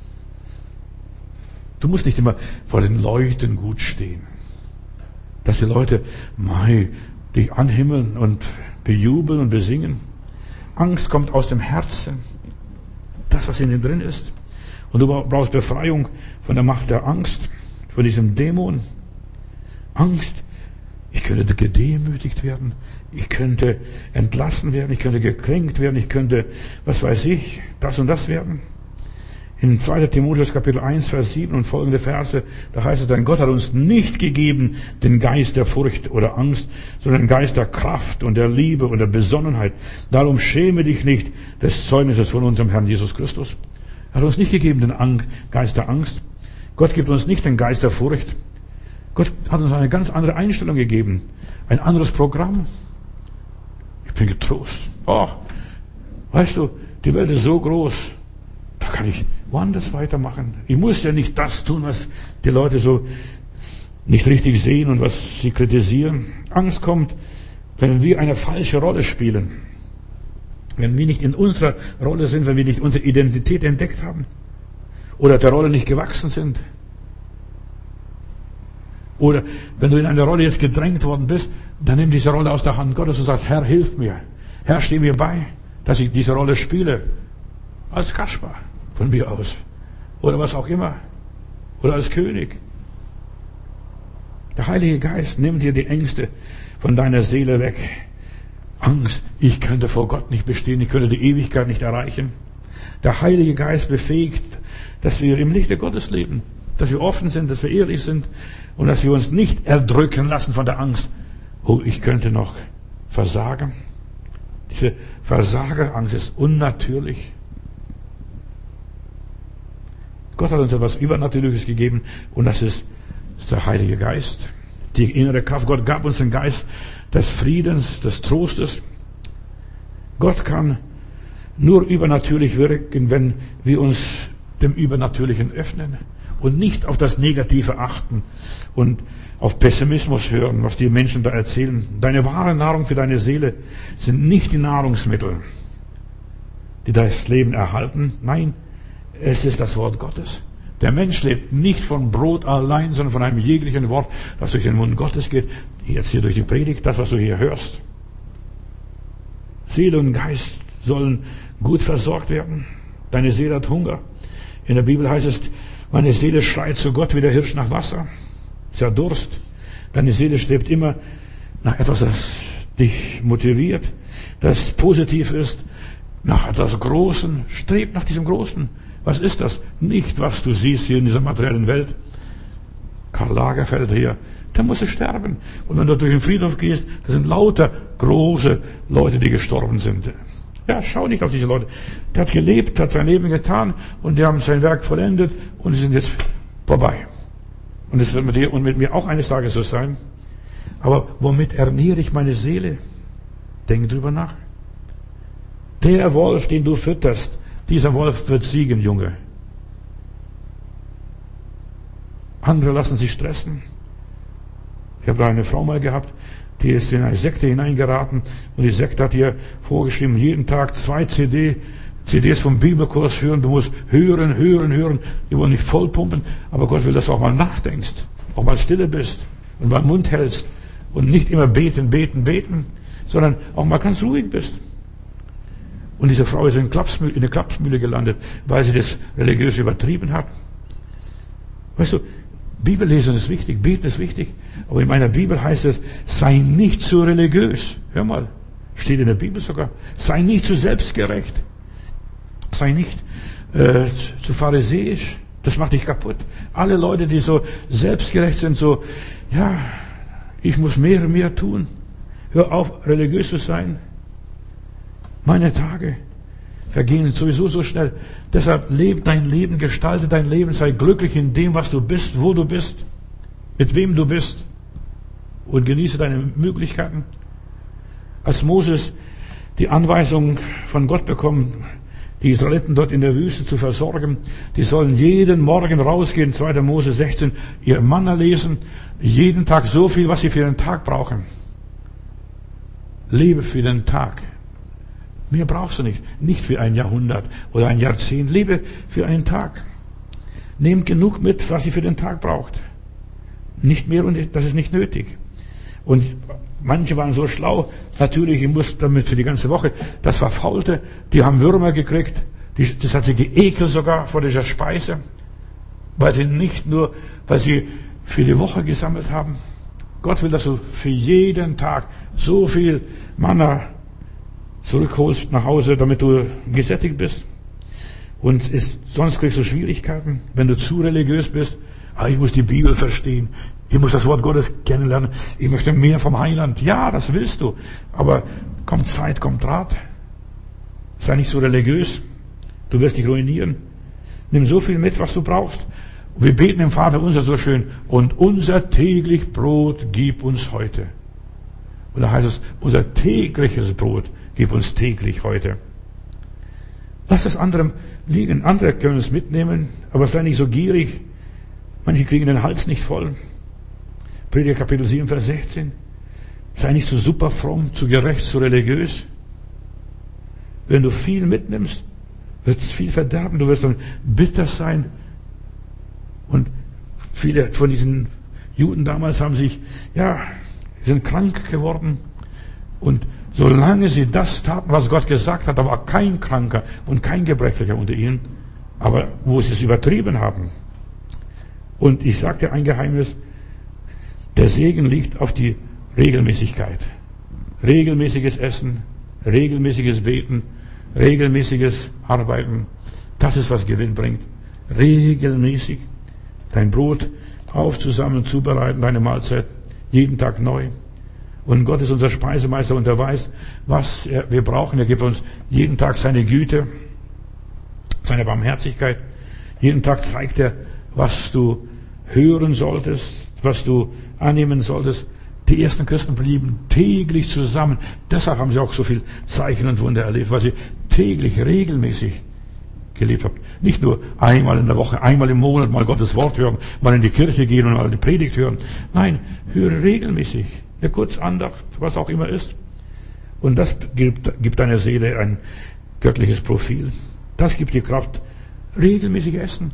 Du musst nicht immer vor den Leuten gut stehen. Dass die Leute mei, dich anhimmeln und bejubeln und besingen. Angst kommt aus dem Herzen. Das, was in dir drin ist. Und du brauchst Befreiung von der Macht der Angst, von diesem Dämon. Angst, ich könnte gedemütigt werden, ich könnte entlassen werden, ich könnte gekränkt werden, ich könnte, was weiß ich, das und das werden. In zweiter Timotheus Kapitel eins, Vers sieben und folgende Verse, da heißt es, denn Gott hat uns nicht gegeben den Geist der Furcht oder Angst, sondern den Geist der Kraft und der Liebe und der Besonnenheit. Darum schäme dich nicht des Zeugnisses von unserem Herrn Jesus Christus. Er hat uns nicht gegeben den Geist der Angst. Gott gibt uns nicht den Geist der Furcht. Gott hat uns eine ganz andere Einstellung gegeben. Ein anderes Programm. Ich bin getrost. Oh, weißt du, die Welt ist so groß. Da kann ich woanders weitermachen. Ich muss ja nicht das tun, was die Leute so nicht richtig sehen und was sie kritisieren. Angst kommt, wenn wir eine falsche Rolle spielen. Wenn wir nicht in unserer Rolle sind, wenn wir nicht unsere Identität entdeckt haben. Oder der Rolle nicht gewachsen sind. Oder wenn du in eine Rolle jetzt gedrängt worden bist, dann nimm diese Rolle aus der Hand Gottes und sag, Herr, hilf mir. Herr, steh mir bei, dass ich diese Rolle spiele. Als Kaspar von mir aus. Oder was auch immer. Oder als König. Der Heilige Geist nimmt dir die Ängste von deiner Seele weg. Angst, ich könnte vor Gott nicht bestehen, ich könnte die Ewigkeit nicht erreichen. Der Heilige Geist befähigt, dass wir im Lichte Gottes leben. Dass wir offen sind, dass wir ehrlich sind und dass wir uns nicht erdrücken lassen von der Angst. Oh, ich könnte noch versagen. Diese Versagerangst ist unnatürlich. Gott hat uns etwas Übernatürliches gegeben und das ist, das ist der Heilige Geist. Die innere Kraft. Gott gab uns den Geist des Friedens, des Trostes. Gott kann nur übernatürlich wirken, wenn wir uns dem Übernatürlichen öffnen und nicht auf das Negative achten und auf Pessimismus hören, was die Menschen da erzählen. Deine wahre Nahrung für deine Seele sind nicht die Nahrungsmittel, die das Leben erhalten. Nein, es ist das Wort Gottes. Der Mensch lebt nicht von Brot allein, sondern von einem jeglichen Wort, was durch den Mund Gottes geht. Jetzt hier durch die Predigt, das, was du hier hörst. Seele und Geist sollen gut versorgt werden. Deine Seele hat Hunger. In der Bibel heißt es, meine Seele schreit zu Gott wie der Hirsch nach Wasser. Sie hat Durst. Deine Seele strebt immer nach etwas, das dich motiviert, das positiv ist, nach etwas Großen. Strebt nach diesem Großen. Was ist das? Nicht, was du siehst hier in dieser materiellen Welt. Karl Lagerfeld hier, der musste sterben. Und wenn du durch den Friedhof gehst, da sind lauter große Leute, die gestorben sind. Ja, schau nicht auf diese Leute. Der hat gelebt, hat sein Leben getan und die haben sein Werk vollendet und sie sind jetzt vorbei. Und es wird mit dir und mit mir auch eines Tages so sein. Aber womit ernähre ich meine Seele? Denk drüber nach. Der Wolf, den du fütterst, dieser Wolf wird siegen, Junge. Andere lassen sich stressen. Ich habe da eine Frau mal gehabt, die ist in eine Sekte hineingeraten und die Sekte hat ihr vorgeschrieben, jeden Tag zwei C D, C Ds vom Bibelkurs hören. Du musst hören, hören, hören. Die wollen nicht vollpumpen, aber Gott will, dass du auch mal nachdenkst, auch mal stille bist und mal Mund hältst und nicht immer beten, beten, beten, sondern auch mal ganz ruhig bist. Und diese Frau ist in, Klapsmühle, in eine Klapsmühle gelandet, weil sie das religiös übertrieben hat. Weißt du, Bibellesen ist wichtig, beten ist wichtig, aber in meiner Bibel heißt es, sei nicht zu religiös. Hör mal, steht in der Bibel sogar, sei nicht zu selbstgerecht, sei nicht äh, zu pharisäisch, das macht dich kaputt. Alle Leute, die so selbstgerecht sind, so, ja, ich muss mehr und mehr tun, hör auf, religiös zu sein. Meine Tage vergehen sowieso so schnell. Deshalb lebe dein Leben, gestalte dein Leben, sei glücklich in dem, was du bist, wo du bist, mit wem du bist. und genieße deine Möglichkeiten. Als Moses die Anweisung von Gott bekommen, die Israeliten dort in der Wüste zu versorgen, die sollen jeden Morgen rausgehen, zweiter Mose sechzehn, ihr Manna lesen, jeden Tag so viel, was sie für den Tag brauchen. Lebe für den Tag. Mehr brauchst du nicht. Nicht für ein Jahrhundert oder ein Jahrzehnt. Lebe für einen Tag. Nehmt genug mit, was ihr für den Tag braucht. Nicht mehr, und das ist nicht nötig. Und manche waren so schlau, natürlich, ich muss damit für die ganze Woche, das Verfaulte, die haben Würmer gekriegt, die, das hat sie geekelt sogar vor dieser Speise, weil sie nicht nur, weil sie für die Woche gesammelt haben. Gott will, dass du für jeden Tag so viel Manna zurückholst nach Hause, damit du gesättigt bist. Und ist, sonst kriegst du Schwierigkeiten, wenn du zu religiös bist. Ah, ich muss die Bibel verstehen. Ich muss das Wort Gottes kennenlernen. Ich möchte mehr vom Heiland. Ja, das willst du. Aber kommt Zeit, kommt Rat. Sei nicht so religiös. Du wirst dich ruinieren. Nimm so viel mit, was du brauchst. Wir beten dem Vater unser so schön. Und unser täglich Brot gib uns heute. Und da heißt es, unser tägliches Brot gib uns täglich heute. Lass das andere liegen. Andere können es mitnehmen, aber sei nicht so gierig. Manche kriegen den Hals nicht voll. Prediger Kapitel sieben, Vers sechzehn. Sei nicht so super fromm, zu gerecht, zu religiös. Wenn du viel mitnimmst, wird es viel verderben. Du wirst dann bitter sein. Und viele von diesen Juden damals haben sich, ja, sind krank geworden. Und solange sie das taten, was Gott gesagt hat, da war kein Kranker und kein Gebrechlicher unter ihnen. Aber wo sie es übertrieben haben. Und ich sage dir ein Geheimnis, der Segen liegt auf die Regelmäßigkeit. Regelmäßiges Essen, regelmäßiges Beten, regelmäßiges Arbeiten. Das ist, was Gewinn bringt. Regelmäßig dein Brot aufzusammeln, zubereiten, deine Mahlzeit, jeden Tag neu. Und Gott ist unser Speisemeister und er weiß, was wir brauchen. Er gibt uns jeden Tag seine Güte, seine Barmherzigkeit. Jeden Tag zeigt er, was du hören solltest, was du annehmen solltest. Die ersten Christen blieben täglich zusammen. Deshalb haben sie auch so viel Zeichen und Wunder erlebt, weil sie täglich, regelmäßig gelebt haben. Nicht nur einmal in der Woche, einmal im Monat mal Gottes Wort hören, mal in die Kirche gehen und mal die Predigt hören. Nein, höre regelmäßig. Eine Kurzandacht, was auch immer ist. Und das gibt, gibt deiner Seele ein göttliches Profil. Das gibt dir Kraft. Regelmäßig essen.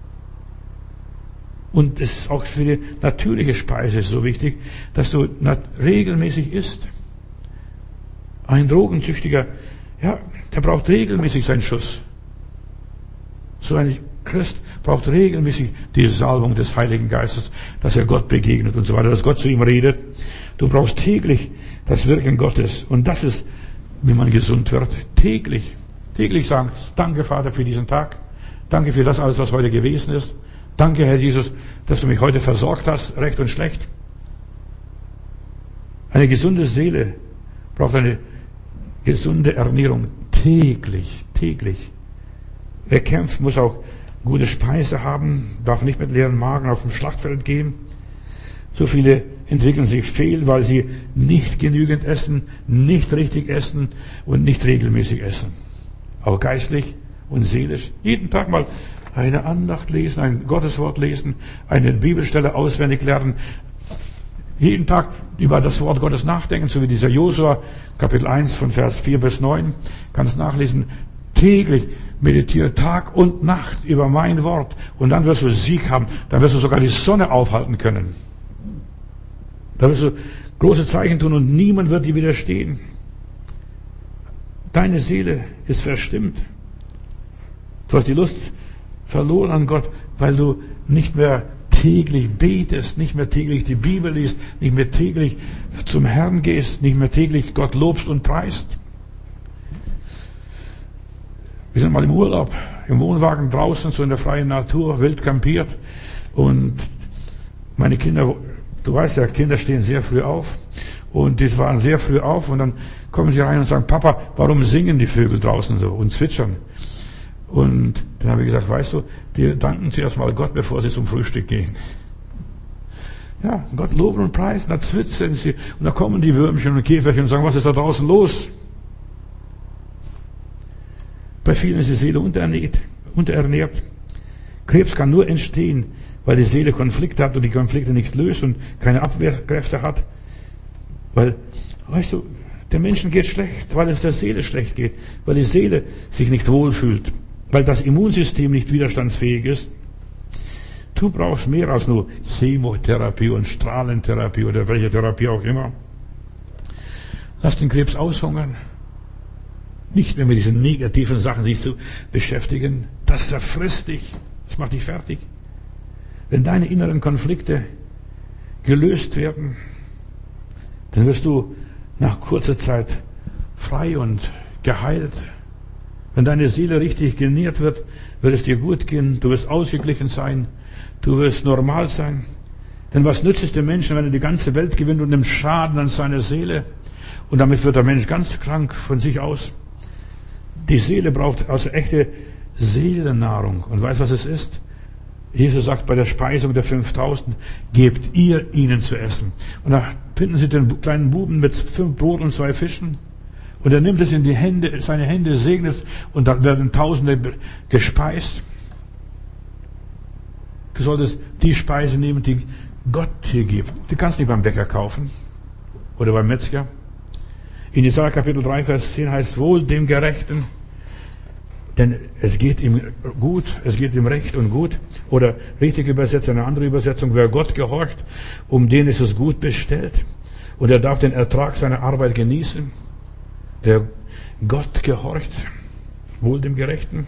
Und es ist auch für die natürliche Speise so wichtig, dass du regelmäßig isst. Ein Drogensüchtiger, ja, der braucht regelmäßig seinen Schuss. So ein Christ braucht regelmäßig die Salbung des Heiligen Geistes, dass er Gott begegnet und so weiter, dass Gott zu ihm redet. Du brauchst täglich das Wirken Gottes. Und das ist, wie man gesund wird. Täglich. Täglich sagen, danke Vater für diesen Tag. Danke für das alles, was heute gewesen ist. Danke, Herr Jesus, dass du mich heute versorgt hast, recht und schlecht. Eine gesunde Seele braucht eine gesunde Ernährung. Täglich, täglich. Wer kämpft, muss auch gute Speise haben, darf nicht mit leeren Magen auf dem Schlachtfeld gehen. So viele entwickeln sich fehl, weil sie nicht genügend essen, nicht richtig essen und nicht regelmäßig essen. Auch geistlich und seelisch. Jeden Tag mal eine Andacht lesen, ein Gotteswort lesen, eine Bibelstelle auswendig lernen. Jeden Tag über das Wort Gottes nachdenken, so wie dieser Josua, Kapitel eins von Vers vier bis neun. Kannst nachlesen. Täglich meditiere Tag und Nacht über mein Wort. Und dann wirst du Sieg haben. Dann wirst du sogar die Sonne aufhalten können. Da wirst du große Zeichen tun und niemand wird dir widerstehen. Deine Seele ist verstimmt. Du hast die Lust verloren an Gott, weil du nicht mehr täglich betest, nicht mehr täglich die Bibel liest, nicht mehr täglich zum Herrn gehst, nicht mehr täglich Gott lobst und preist. Wir sind mal im Urlaub, im Wohnwagen draußen, so in der freien Natur, wild campiert. Und meine Kinder, du weißt ja, Kinder stehen sehr früh auf. Und die waren sehr früh auf und dann kommen sie rein und sagen, Papa, warum singen die Vögel draußen so und zwitschern? Und dann habe ich gesagt, weißt du, die danken zuerst mal Gott, bevor sie zum Frühstück gehen. Ja, Gott loben und preisen, da zwitschern sie und da kommen die Würmchen und Käferchen und sagen, was ist da draußen los? Bei vielen ist die Seele unterernährt, unterernährt. Krebs kann nur entstehen, weil die Seele Konflikte hat und die Konflikte nicht löst und keine Abwehrkräfte hat. Weil, weißt du, der Menschen geht schlecht, weil es der Seele schlecht geht, weil die Seele sich nicht wohlfühlt, weil das Immunsystem nicht widerstandsfähig ist. Du brauchst mehr als nur Chemotherapie und Strahlentherapie oder welche Therapie auch immer. Lass den Krebs aushungern. Nicht mehr mit diesen negativen Sachen sich zu beschäftigen. Das zerfrisst dich. Das macht dich fertig. Wenn deine inneren Konflikte gelöst werden, dann wirst du nach kurzer Zeit frei und geheilt. Wenn deine Seele richtig genährt wird, wird es dir gut gehen. Du wirst ausgeglichen sein. Du wirst normal sein. Denn was nützt es dem Menschen, wenn er die ganze Welt gewinnt und nimmt Schaden an seiner Seele? Und damit wird der Mensch ganz krank von sich aus. Die Seele braucht also echte Seelennahrung. Und weißt du, was es ist? Jesus sagt bei der Speisung der fünftausend, gebt ihr ihnen zu essen. Und da finden sie den kleinen Buben mit fünf Brot und zwei Fischen. Und er nimmt es in die Hände, seine Hände segnet es und dann werden Tausende gespeist. Du solltest die Speise nehmen, die Gott dir gibt. Du kannst nicht beim Bäcker kaufen oder beim Metzger. In Jesaja Kapitel drei, Vers zehn heißt, wohl dem Gerechten, denn es geht ihm gut, es geht ihm recht und gut. Oder richtig übersetzt, eine andere Übersetzung, wer Gott gehorcht, um den ist es gut bestellt. Und er darf den Ertrag seiner Arbeit genießen. Wer Gott gehorcht, wohl dem Gerechten.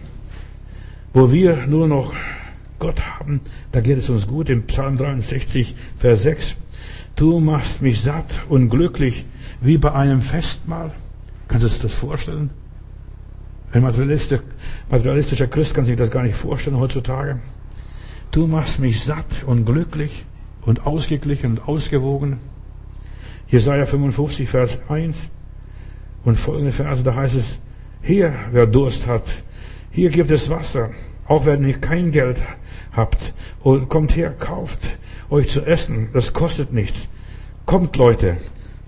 Wo wir nur noch Gott haben, da geht es uns gut. Im Psalm dreiundsechzig, Vers sechs. Du machst mich satt und glücklich, wie bei einem Festmahl. Kannst du dir das vorstellen? Ein materialistischer, materialistischer Christ kann sich das gar nicht vorstellen heutzutage. Du machst mich satt und glücklich und ausgeglichen und ausgewogen. Jesaja fünfundfünfzig, Vers eins und folgende Verse, da heißt es, hier, wer Durst hat, hier gibt es Wasser, auch wenn ihr kein Geld habt, und kommt her, kauft euch zu essen, das kostet nichts. Kommt, Leute,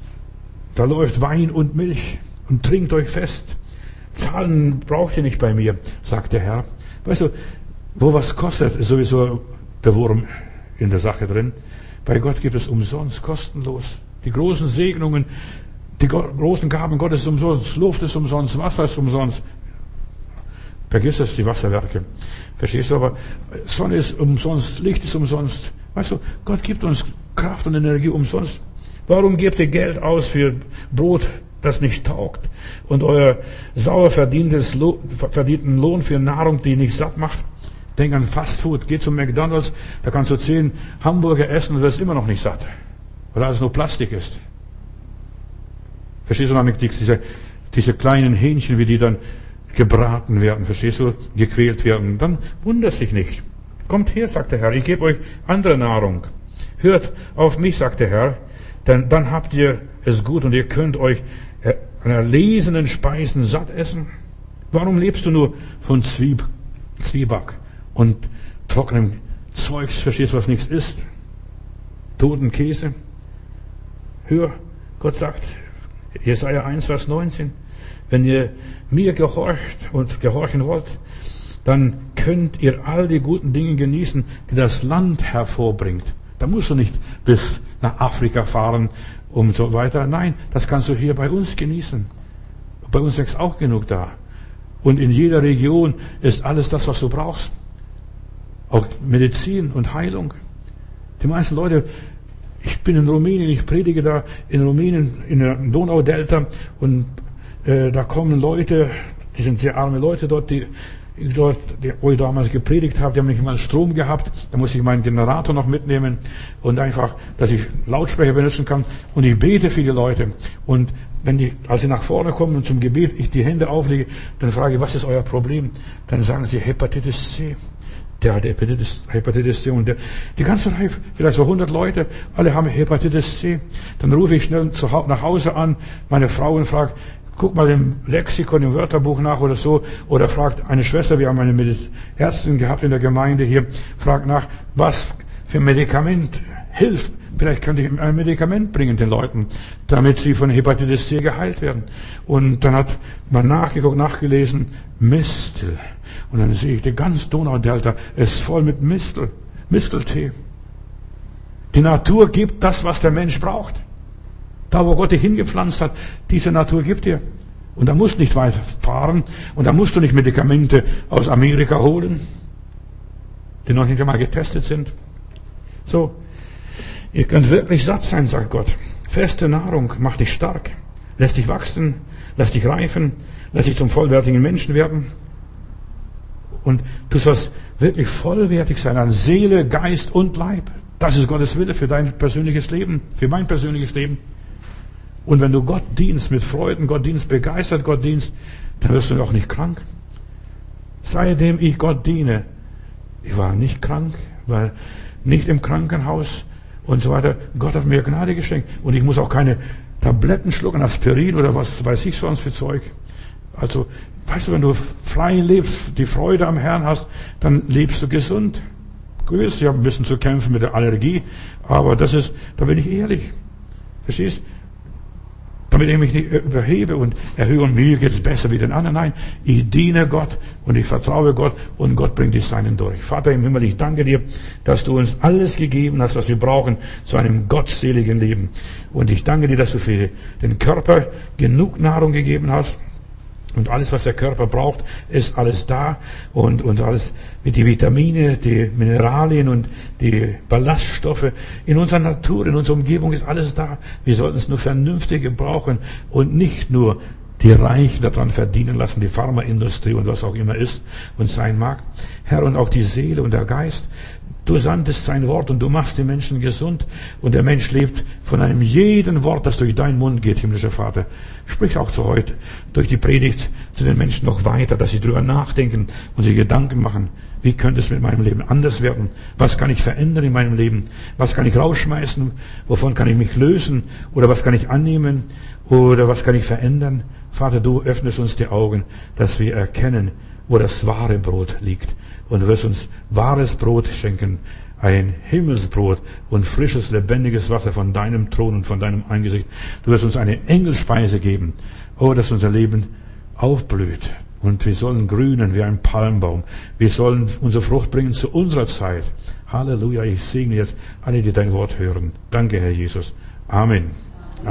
da läuft Wein und Milch und trinkt euch fest. Zahlen braucht ihr nicht bei mir, sagt der Herr. Weißt du, wo was kostet, ist sowieso der Wurm in der Sache drin. Bei Gott gibt es umsonst, kostenlos. Die großen Segnungen, die großen Gaben Gottes ist umsonst, Luft ist umsonst, Wasser ist umsonst. Vergiss es, die Wasserwerke. Verstehst du, aber Sonne ist umsonst, Licht ist umsonst. Weißt du, Gott gibt uns Kraft und Energie umsonst. Warum gebt ihr Geld aus für Brot, das nicht taugt, und euer sauer verdientes Lohn, verdienten Lohn für Nahrung, die nicht satt macht? Denk an Fastfood, geh zum McDonald's, da kannst du zehn Hamburger essen und wirst immer noch nicht satt, weil alles nur Plastik ist. Verstehst du noch nicht, diese, diese kleinen Hähnchen, wie die dann gebraten werden, verstehst du, gequält werden, dann wundert sich nicht. Kommt her, sagt der Herr, ich gebe euch andere Nahrung. Hört auf mich, sagt der Herr, denn dann habt ihr es gut und ihr könnt euch an erlesenen Speisen satt essen. Warum lebst du nur von Zwieb, Zwieback und trockenem Zeugs, verstehst du, was nichts ist? Toten Käse? Hör, Gott sagt, Jesaja eins, Vers neunzehn, wenn ihr mir gehorcht und gehorchen wollt, dann könnt ihr all die guten Dinge genießen, die das Land hervorbringt. Da musst du nicht bis nach Afrika fahren und so weiter. Nein, das kannst du hier bei uns genießen. Bei uns wächst auch genug da. Und in jeder Region ist alles das, was du brauchst. Auch Medizin und Heilung. Die meisten Leute, ich bin in Rumänien, ich predige da in Rumänien, in der Donaudelta, und äh, da kommen Leute, die sind sehr arme Leute dort, die dort, wo ich damals gepredigt habe, die haben nicht mal Strom gehabt, da musste ich meinen Generator noch mitnehmen und einfach, dass ich Lautsprecher benutzen kann, und ich bete für die Leute, und wenn die, als sie nach vorne kommen und zum Gebet ich die Hände auflege, dann frage ich, was ist euer Problem? Dann sagen sie Hepatitis C. Der hat Hepatitis, Hepatitis C, und der, die ganze Reihe, vielleicht so hundert Leute, alle haben Hepatitis C. Dann rufe ich schnell zu, nach Hause an, meine Frau, und frage, guck mal im Lexikon, im Wörterbuch nach oder so, oder fragt eine Schwester, wir haben eine Ärztin gehabt in der Gemeinde hier, fragt nach, was für ein Medikament hilft Vielleicht könnte ich ein Medikament bringen den Leuten, damit sie von Hepatitis C geheilt werden. Und dann hat man nachgeguckt, nachgelesen, Mistel. Und dann sehe ich, die ganze Donaudelta ist voll mit Mistel, Misteltee. Die Natur gibt das, was der Mensch braucht. Da, wo Gott dich hingepflanzt hat, diese Natur gibt dir. Und da musst du nicht weit fahren. Und da musst du nicht Medikamente aus Amerika holen, die noch nicht einmal getestet sind. So, ihr könnt wirklich satt sein, sagt Gott. Feste Nahrung macht dich stark, lässt dich wachsen, lässt dich reifen, lässt dich zum vollwertigen Menschen werden. Und du sollst wirklich vollwertig sein an Seele, Geist und Leib. Das ist Gottes Wille für dein persönliches Leben, für mein persönliches Leben. Und wenn du Gott dienst, mit Freuden Gott dienst, begeistert Gott dienst, dann wirst du auch nicht krank. Seitdem ich Gott diene, ich war nicht krank, weil nicht im Krankenhaus und so weiter. Gott hat mir Gnade geschenkt. Und ich muss auch keine Tabletten schlucken, Aspirin oder was weiß ich sonst für Zeug. Also, weißt du, wenn du frei lebst, die Freude am Herrn hast, dann lebst du gesund. Gewiss, ich habe ein bisschen zu kämpfen mit der Allergie, aber das ist, da bin ich ehrlich. Verstehst? Damit ich mich nicht überhebe und erhöhe und mir geht es besser wie den anderen. Nein, ich diene Gott und ich vertraue Gott und Gott bringt die Seinen durch. Vater im Himmel, ich danke dir, dass du uns alles gegeben hast, was wir brauchen zu einem gottseligen Leben. Und ich danke dir, dass du für den Körper genug Nahrung gegeben hast. Und alles, was der Körper braucht, ist alles da. Und, und alles, wie die Vitamine, die Mineralien und die Ballaststoffe. In unserer Natur, in unserer Umgebung ist alles da. Wir sollten es nur vernünftig gebrauchen und nicht nur die Reichen daran verdienen lassen, die Pharmaindustrie und was auch immer ist und sein mag. Herr, und auch die Seele und der Geist. Du sandest sein Wort und du machst die Menschen gesund. Und der Mensch lebt von einem jeden Wort, das durch deinen Mund geht, himmlischer Vater. Sprich auch zu heute durch die Predigt zu den Menschen noch weiter, dass sie drüber nachdenken und sich Gedanken machen. Wie könnte es mit meinem Leben anders werden? Was kann ich verändern in meinem Leben? Was kann ich rausschmeißen? Wovon kann ich mich lösen? Oder was kann ich annehmen? Oder was kann ich verändern? Vater, du öffnest uns die Augen, dass wir erkennen, wo das wahre Brot liegt. Und du wirst uns wahres Brot schenken, ein Himmelsbrot und frisches, lebendiges Wasser von deinem Thron und von deinem Angesicht. Du wirst uns eine Engelspeise geben. Oh, dass unser Leben aufblüht. Und wir sollen grünen wie ein Palmbaum. Wir sollen unsere Frucht bringen zu unserer Zeit. Halleluja, ich segne jetzt alle, die dein Wort hören. Danke, Herr Jesus. Amen.